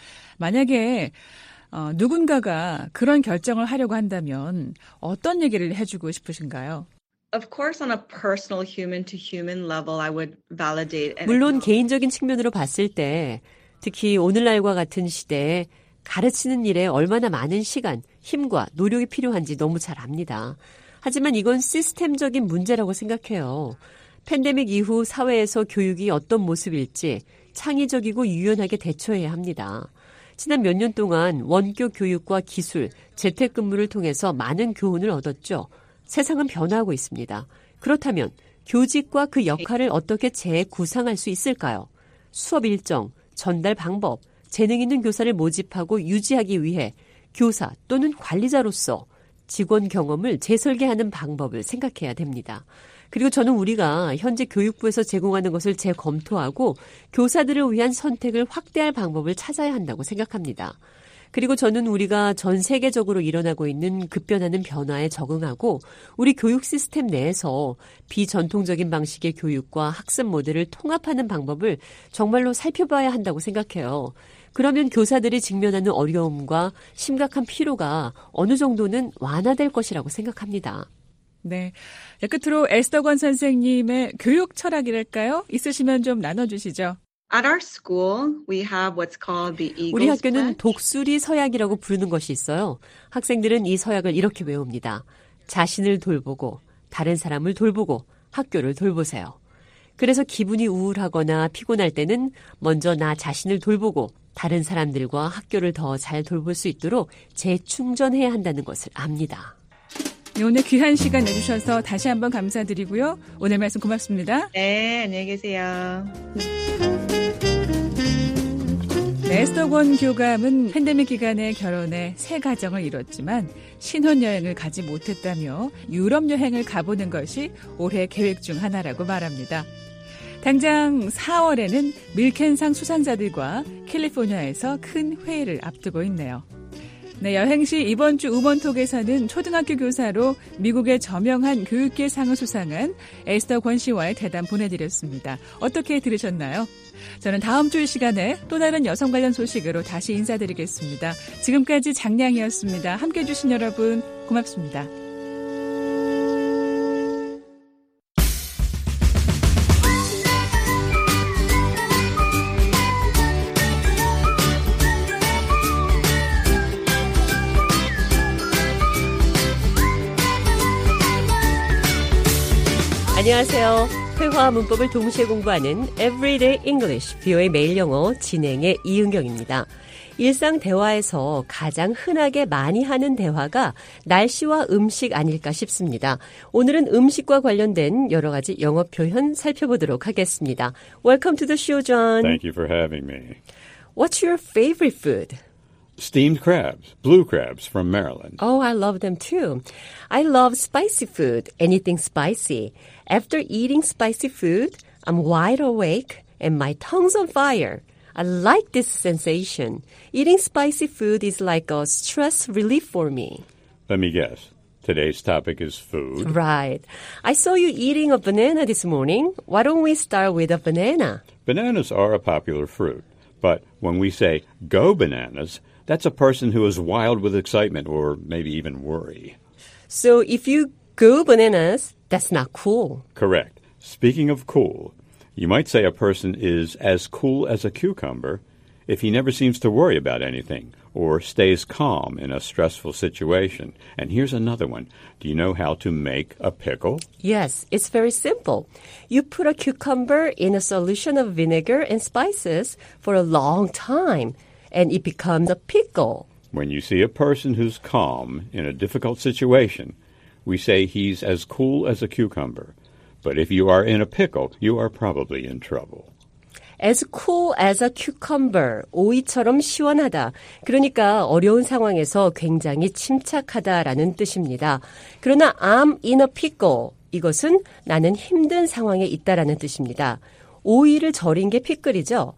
만약에 어, 누군가가 그런 결정을 하려고 한다면 어떤 얘기를 해주고 싶으신가요? Of course, on a personal human-to-human level, I would validate. and 물론 acknowledge. 개인적인 측면으로 봤을 때 특히 오늘날과 같은 시대에 가르치는 일에 얼마나 많은 시간, 힘과 노력이 필요한지 너무 잘 압니다. 하지만 이건 시스템적인 문제라고 생각해요. 팬데믹 이후 사회에서 교육이 어떤 모습일지 창의적이고 유연하게 대처해야 합니다. 지난 몇 년 동안 원격 교육과 기술, 재택근무를 통해서 많은 교훈을 얻었죠. 세상은 변화하고 있습니다. 그렇다면 교직과 그 역할을 어떻게 재구상할 수 있을까요? 수업 일정, 전달 방법, 재능 있는 교사를 모집하고 유지하기 위해 교사 또는 관리자로서 직원 경험을 재설계하는 방법을 생각해야 됩니다. 그리고 저는 우리가 현재 교육부에서 제공하는 것을 재검토하고 교사들을 위한 선택을 확대할 방법을 찾아야 한다고 생각합니다. 그리고 저는 우리가 전 세계적으로 일어나고 있는 급변하는 변화에 적응하고 우리 교육 시스템 내에서 비전통적인 방식의 교육과 학습 모델을 통합하는 방법을 정말로 살펴봐야 한다고 생각해요. 그러면 교사들이 직면하는 어려움과 심각한 피로가 어느 정도는 완화될 것이라고 생각합니다. 네. 끝으로 에스더 권 선생님의 교육 철학이랄까요? 있으시면 좀 나눠주시죠. At our school, we have what's called the Eagles 우리 학교는 Pledge. 독수리 서약이라고 부르는 것이 있어요. 학생들은 이 서약을 이렇게 외웁니다. 자신을 돌보고 다른 사람을 돌보고 학교를 돌보세요. 그래서 기분이 우울하거나 피곤할 때는 먼저 나 자신을 돌보고 다른 사람들과 학교를 더 잘 돌볼 수 있도록 재충전해야 한다는 것을 압니다. 네, 오늘 귀한 시간 내주셔서 다시 한번 감사드리고요. 오늘 말씀 고맙습니다. 네, 안녕히 계세요. 네, 에스더 권 교감은 팬데믹 기간에 결혼해 새 가정을 이뤘지만 신혼여행을 가지 못했다며 유럽 여행을 가보는 것이 올해 계획 중 하나라고 말합니다. 당장 사월에는 밀켄상 수상자들과 캘리포니아에서 큰 회의를 앞두고 있네요. 네, 여행 시 이번 주 우먼톡에서는 초등학교 교사로 미국의 저명한 교육계 상을 수상한 에스더 권 씨와의 대담 보내드렸습니다. 어떻게 들으셨나요? 저는 다음 주 이 시간에 또 다른 여성 관련 소식으로 다시 인사드리겠습니다. 지금까지 장량이었습니다. 함께해 주신 여러분 고맙습니다. 안녕하세요. 회화와 문법을 동시에 공부하는 Everyday English, 비오에이 매일 영어 진행의 이은경입니다. 일상 대화에서 가장 흔하게 많이 하는 대화가 날씨와 음식 아닐까 싶습니다. 오늘은 음식과 관련된 여러 가지 영어 표현 살펴보도록 하겠습니다. Welcome to the show, John. Thank you for having me. What's your favorite food? Steamed crabs, blue crabs from Maryland. Oh, I love them too. I love spicy food, anything spicy. After eating spicy food, I'm wide awake and my tongue's on fire. I like this sensation. Eating spicy food is like a stress relief for me. Let me guess. Today's topic is food. Right. I saw you eating a banana this morning. Why don't we start with a banana? Bananas are a popular fruit, but when we say go bananas, that's a person who is wild with excitement or maybe even worry. So if you go bananas, that's not cool. Correct. Speaking of cool, you might say a person is as cool as a cucumber if he never seems to worry about anything or stays calm in a stressful situation. And here's another one. Do you know how to make a pickle? Yes, it's very simple. You put a cucumber in a solution of vinegar and spices for a long time, and it becomes a pickle. When you see a person who's calm in a difficult situation, we say he's as cool as a cucumber. But if you are in a pickle, you are probably in trouble. As cool as a cucumber, 오이처럼 시원하다. 그러니까 어려운 상황에서 굉장히 침착하다라는 뜻입니다. 그러나 I'm in a pickle, 이것은 나는 힘든 상황에 있다라는 뜻입니다. 오이를 절인 게 피클이죠.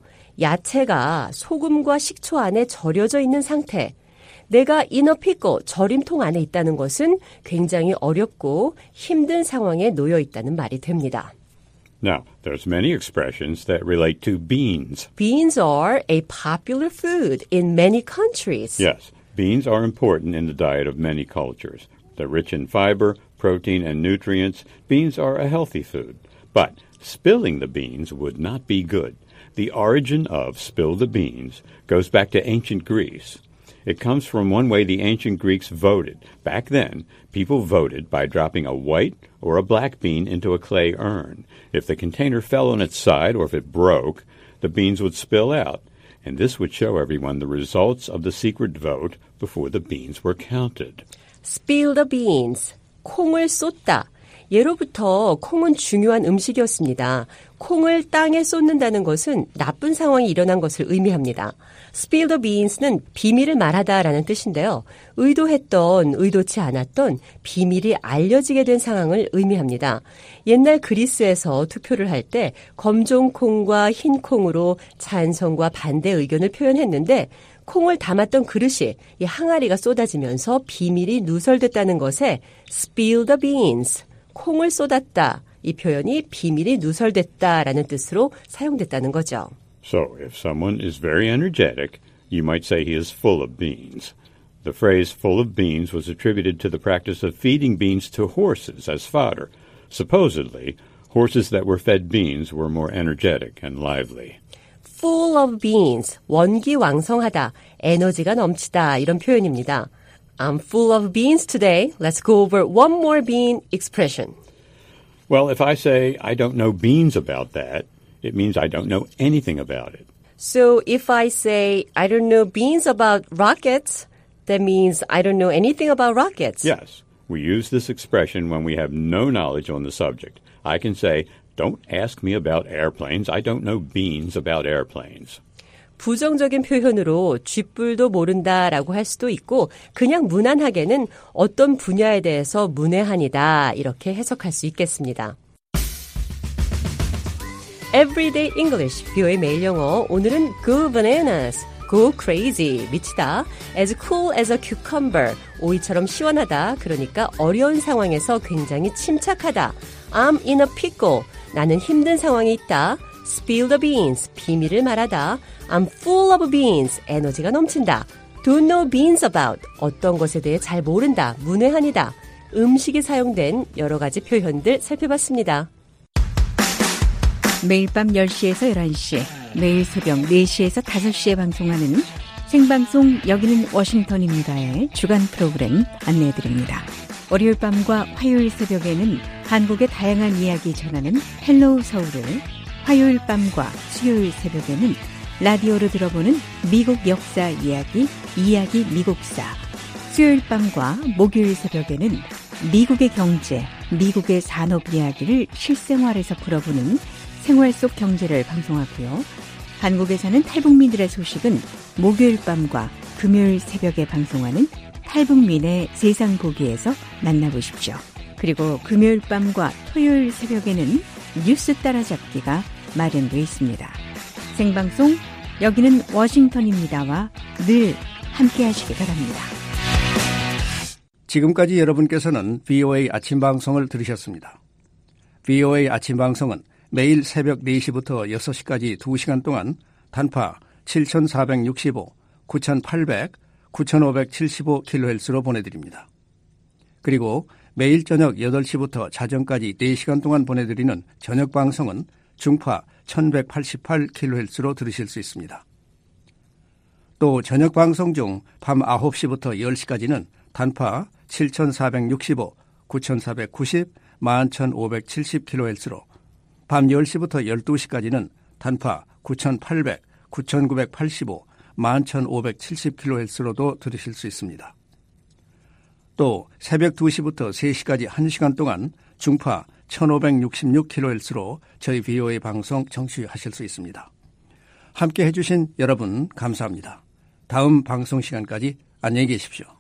야채가 소금과 식초 안에 절여져 있는 상태. 내가 in a pickle, 절임통 안에 있다는 것은 굉장히 어렵고 힘든 상황에 놓여 있다는 말이 됩니다. Now, there's many expressions that relate to beans. Beans are a popular food in many countries. Yes, beans are important in the diet of many cultures. They're rich in fiber, protein, and nutrients. Beans are a healthy food. But spilling the beans would not be good. The origin of spill the beans goes back to ancient Greece. It comes from one way the ancient Greeks voted. Back then, people voted by dropping a white or a black bean into a clay urn. If the container fell on its side or if it broke, the beans would spill out. And this would show everyone the results of the secret vote before the beans were counted. Spill the beans. 콩을 쏟다. 예로부터 콩은 중요한 음식이었습니다. 콩을 땅에 쏟는다는 것은 나쁜 상황이 일어난 것을 의미합니다. Spill the beans는 비밀을 말하다라는 뜻인데요. 의도했던, 의도치 않았던 비밀이 알려지게 된 상황을 의미합니다. 옛날 그리스에서 투표를 할 때 검정 콩과 흰 콩으로 찬성과 반대 의견을 표현했는데 콩을 담았던 그릇이 이 항아리가 쏟아지면서 비밀이 누설됐다는 것에 spill the beans, 콩을 쏟았다. 이 표현이 비밀이 누설됐다라는 뜻으로 사용됐다는 거죠. So, if someone is very energetic, you might say he is full of beans. The phrase full of beans was attributed to the practice of feeding beans to horses as fodder. Supposedly, horses that were fed beans were more energetic and lively. Full of beans, 원기왕성하다, 에너지가 넘치다 이런 표현입니다. I'm full of beans today. Let's go over one more bean expression. Well, if I say I don't know beans about that, it means I don't know anything about it. So if I say I don't know beans about rockets, that means I don't know anything about rockets. Yes, we use this expression when we have no knowledge on the subject. I can say, don't ask me about airplanes. I don't know beans about airplanes. 부정적인 표현으로 쥐뿔도 모른다라고 할 수도 있고 그냥 무난하게는 어떤 분야에 대해서 문외한이다 이렇게 해석할 수 있겠습니다. Everyday English, 비오의 매일 영어. 오늘은 go bananas, go crazy, 미치다. As cool as a cucumber, 오이처럼 시원하다. 그러니까 어려운 상황에서 굉장히 침착하다. I'm in a pickle, 나는 힘든 상황에 있다. Spill the beans, 비밀을 말하다. I'm full of beans, 에너지가 넘친다. Don't know beans about, 어떤 것에 대해 잘 모른다, 문외한이다. 음식이 사용된 여러 가지 표현들 살펴봤습니다. 매일 밤 열 시에서 열한 시, 매일 새벽 네 시에서 다섯 시에 방송하는 생방송 여기는 워싱턴입니다의 주간 프로그램 안내해드립니다. 월요일 밤과 화요일 새벽에는 한국의 다양한 이야기 전하는 헬로우 서울을, 화요일 밤과 수요일 새벽에는 라디오로 들어보는 미국 역사 이야기, 이야기 미국사, 수요일 밤과 목요일 새벽에는 미국의 경제, 미국의 산업 이야기를 실생활에서 풀어보는 생활 속 경제를 방송하고요. 한국에 사는 탈북민들의 소식은 목요일 밤과 금요일 새벽에 방송하는 탈북민의 세상 보기에서 만나보십시오. 그리고 금요일 밤과 토요일 새벽에는 뉴스 따라잡기가 마련되어 있습니다. 생방송 여기는 워싱턴입니다와 늘 함께 하시기 바랍니다. 지금까지 여러분께서는 브이오에이 아침 방송을 들으셨습니다. 브이오에이 아침 방송은 매일 새벽 네 시부터 여섯 시까지 두 시간 동안 단파 칠천사백육십오, 구천팔백, 구천오백칠십오 킬로헤르츠로 보내드립니다. 그리고 매일 저녁 여덟 시부터 자정까지 네 시간 동안 보내드리는 저녁 방송은 중파 천백팔십팔 킬로헤르츠로 들으실 수 있습니다. 또 저녁 방송 중 밤 아홉 시부터 열 시까지는 단파 칠천사백육십오, 구천사백구십, 만 천오백칠십 킬로헤르츠로, 밤 열 시부터 열두 시까지는 단파 구천팔백, 구천구백팔십오, 만 천오백칠십 킬로헤르츠로도 들으실 수 있습니다. 또 새벽 두 시부터 세 시까지 한 시간 동안 중파 천오백육십육 킬로헤르츠로 저희 브이오에이 방송 청취하실 수 있습니다. 함께 해주신 여러분 감사합니다. 다음 방송 시간까지 안녕히 계십시오.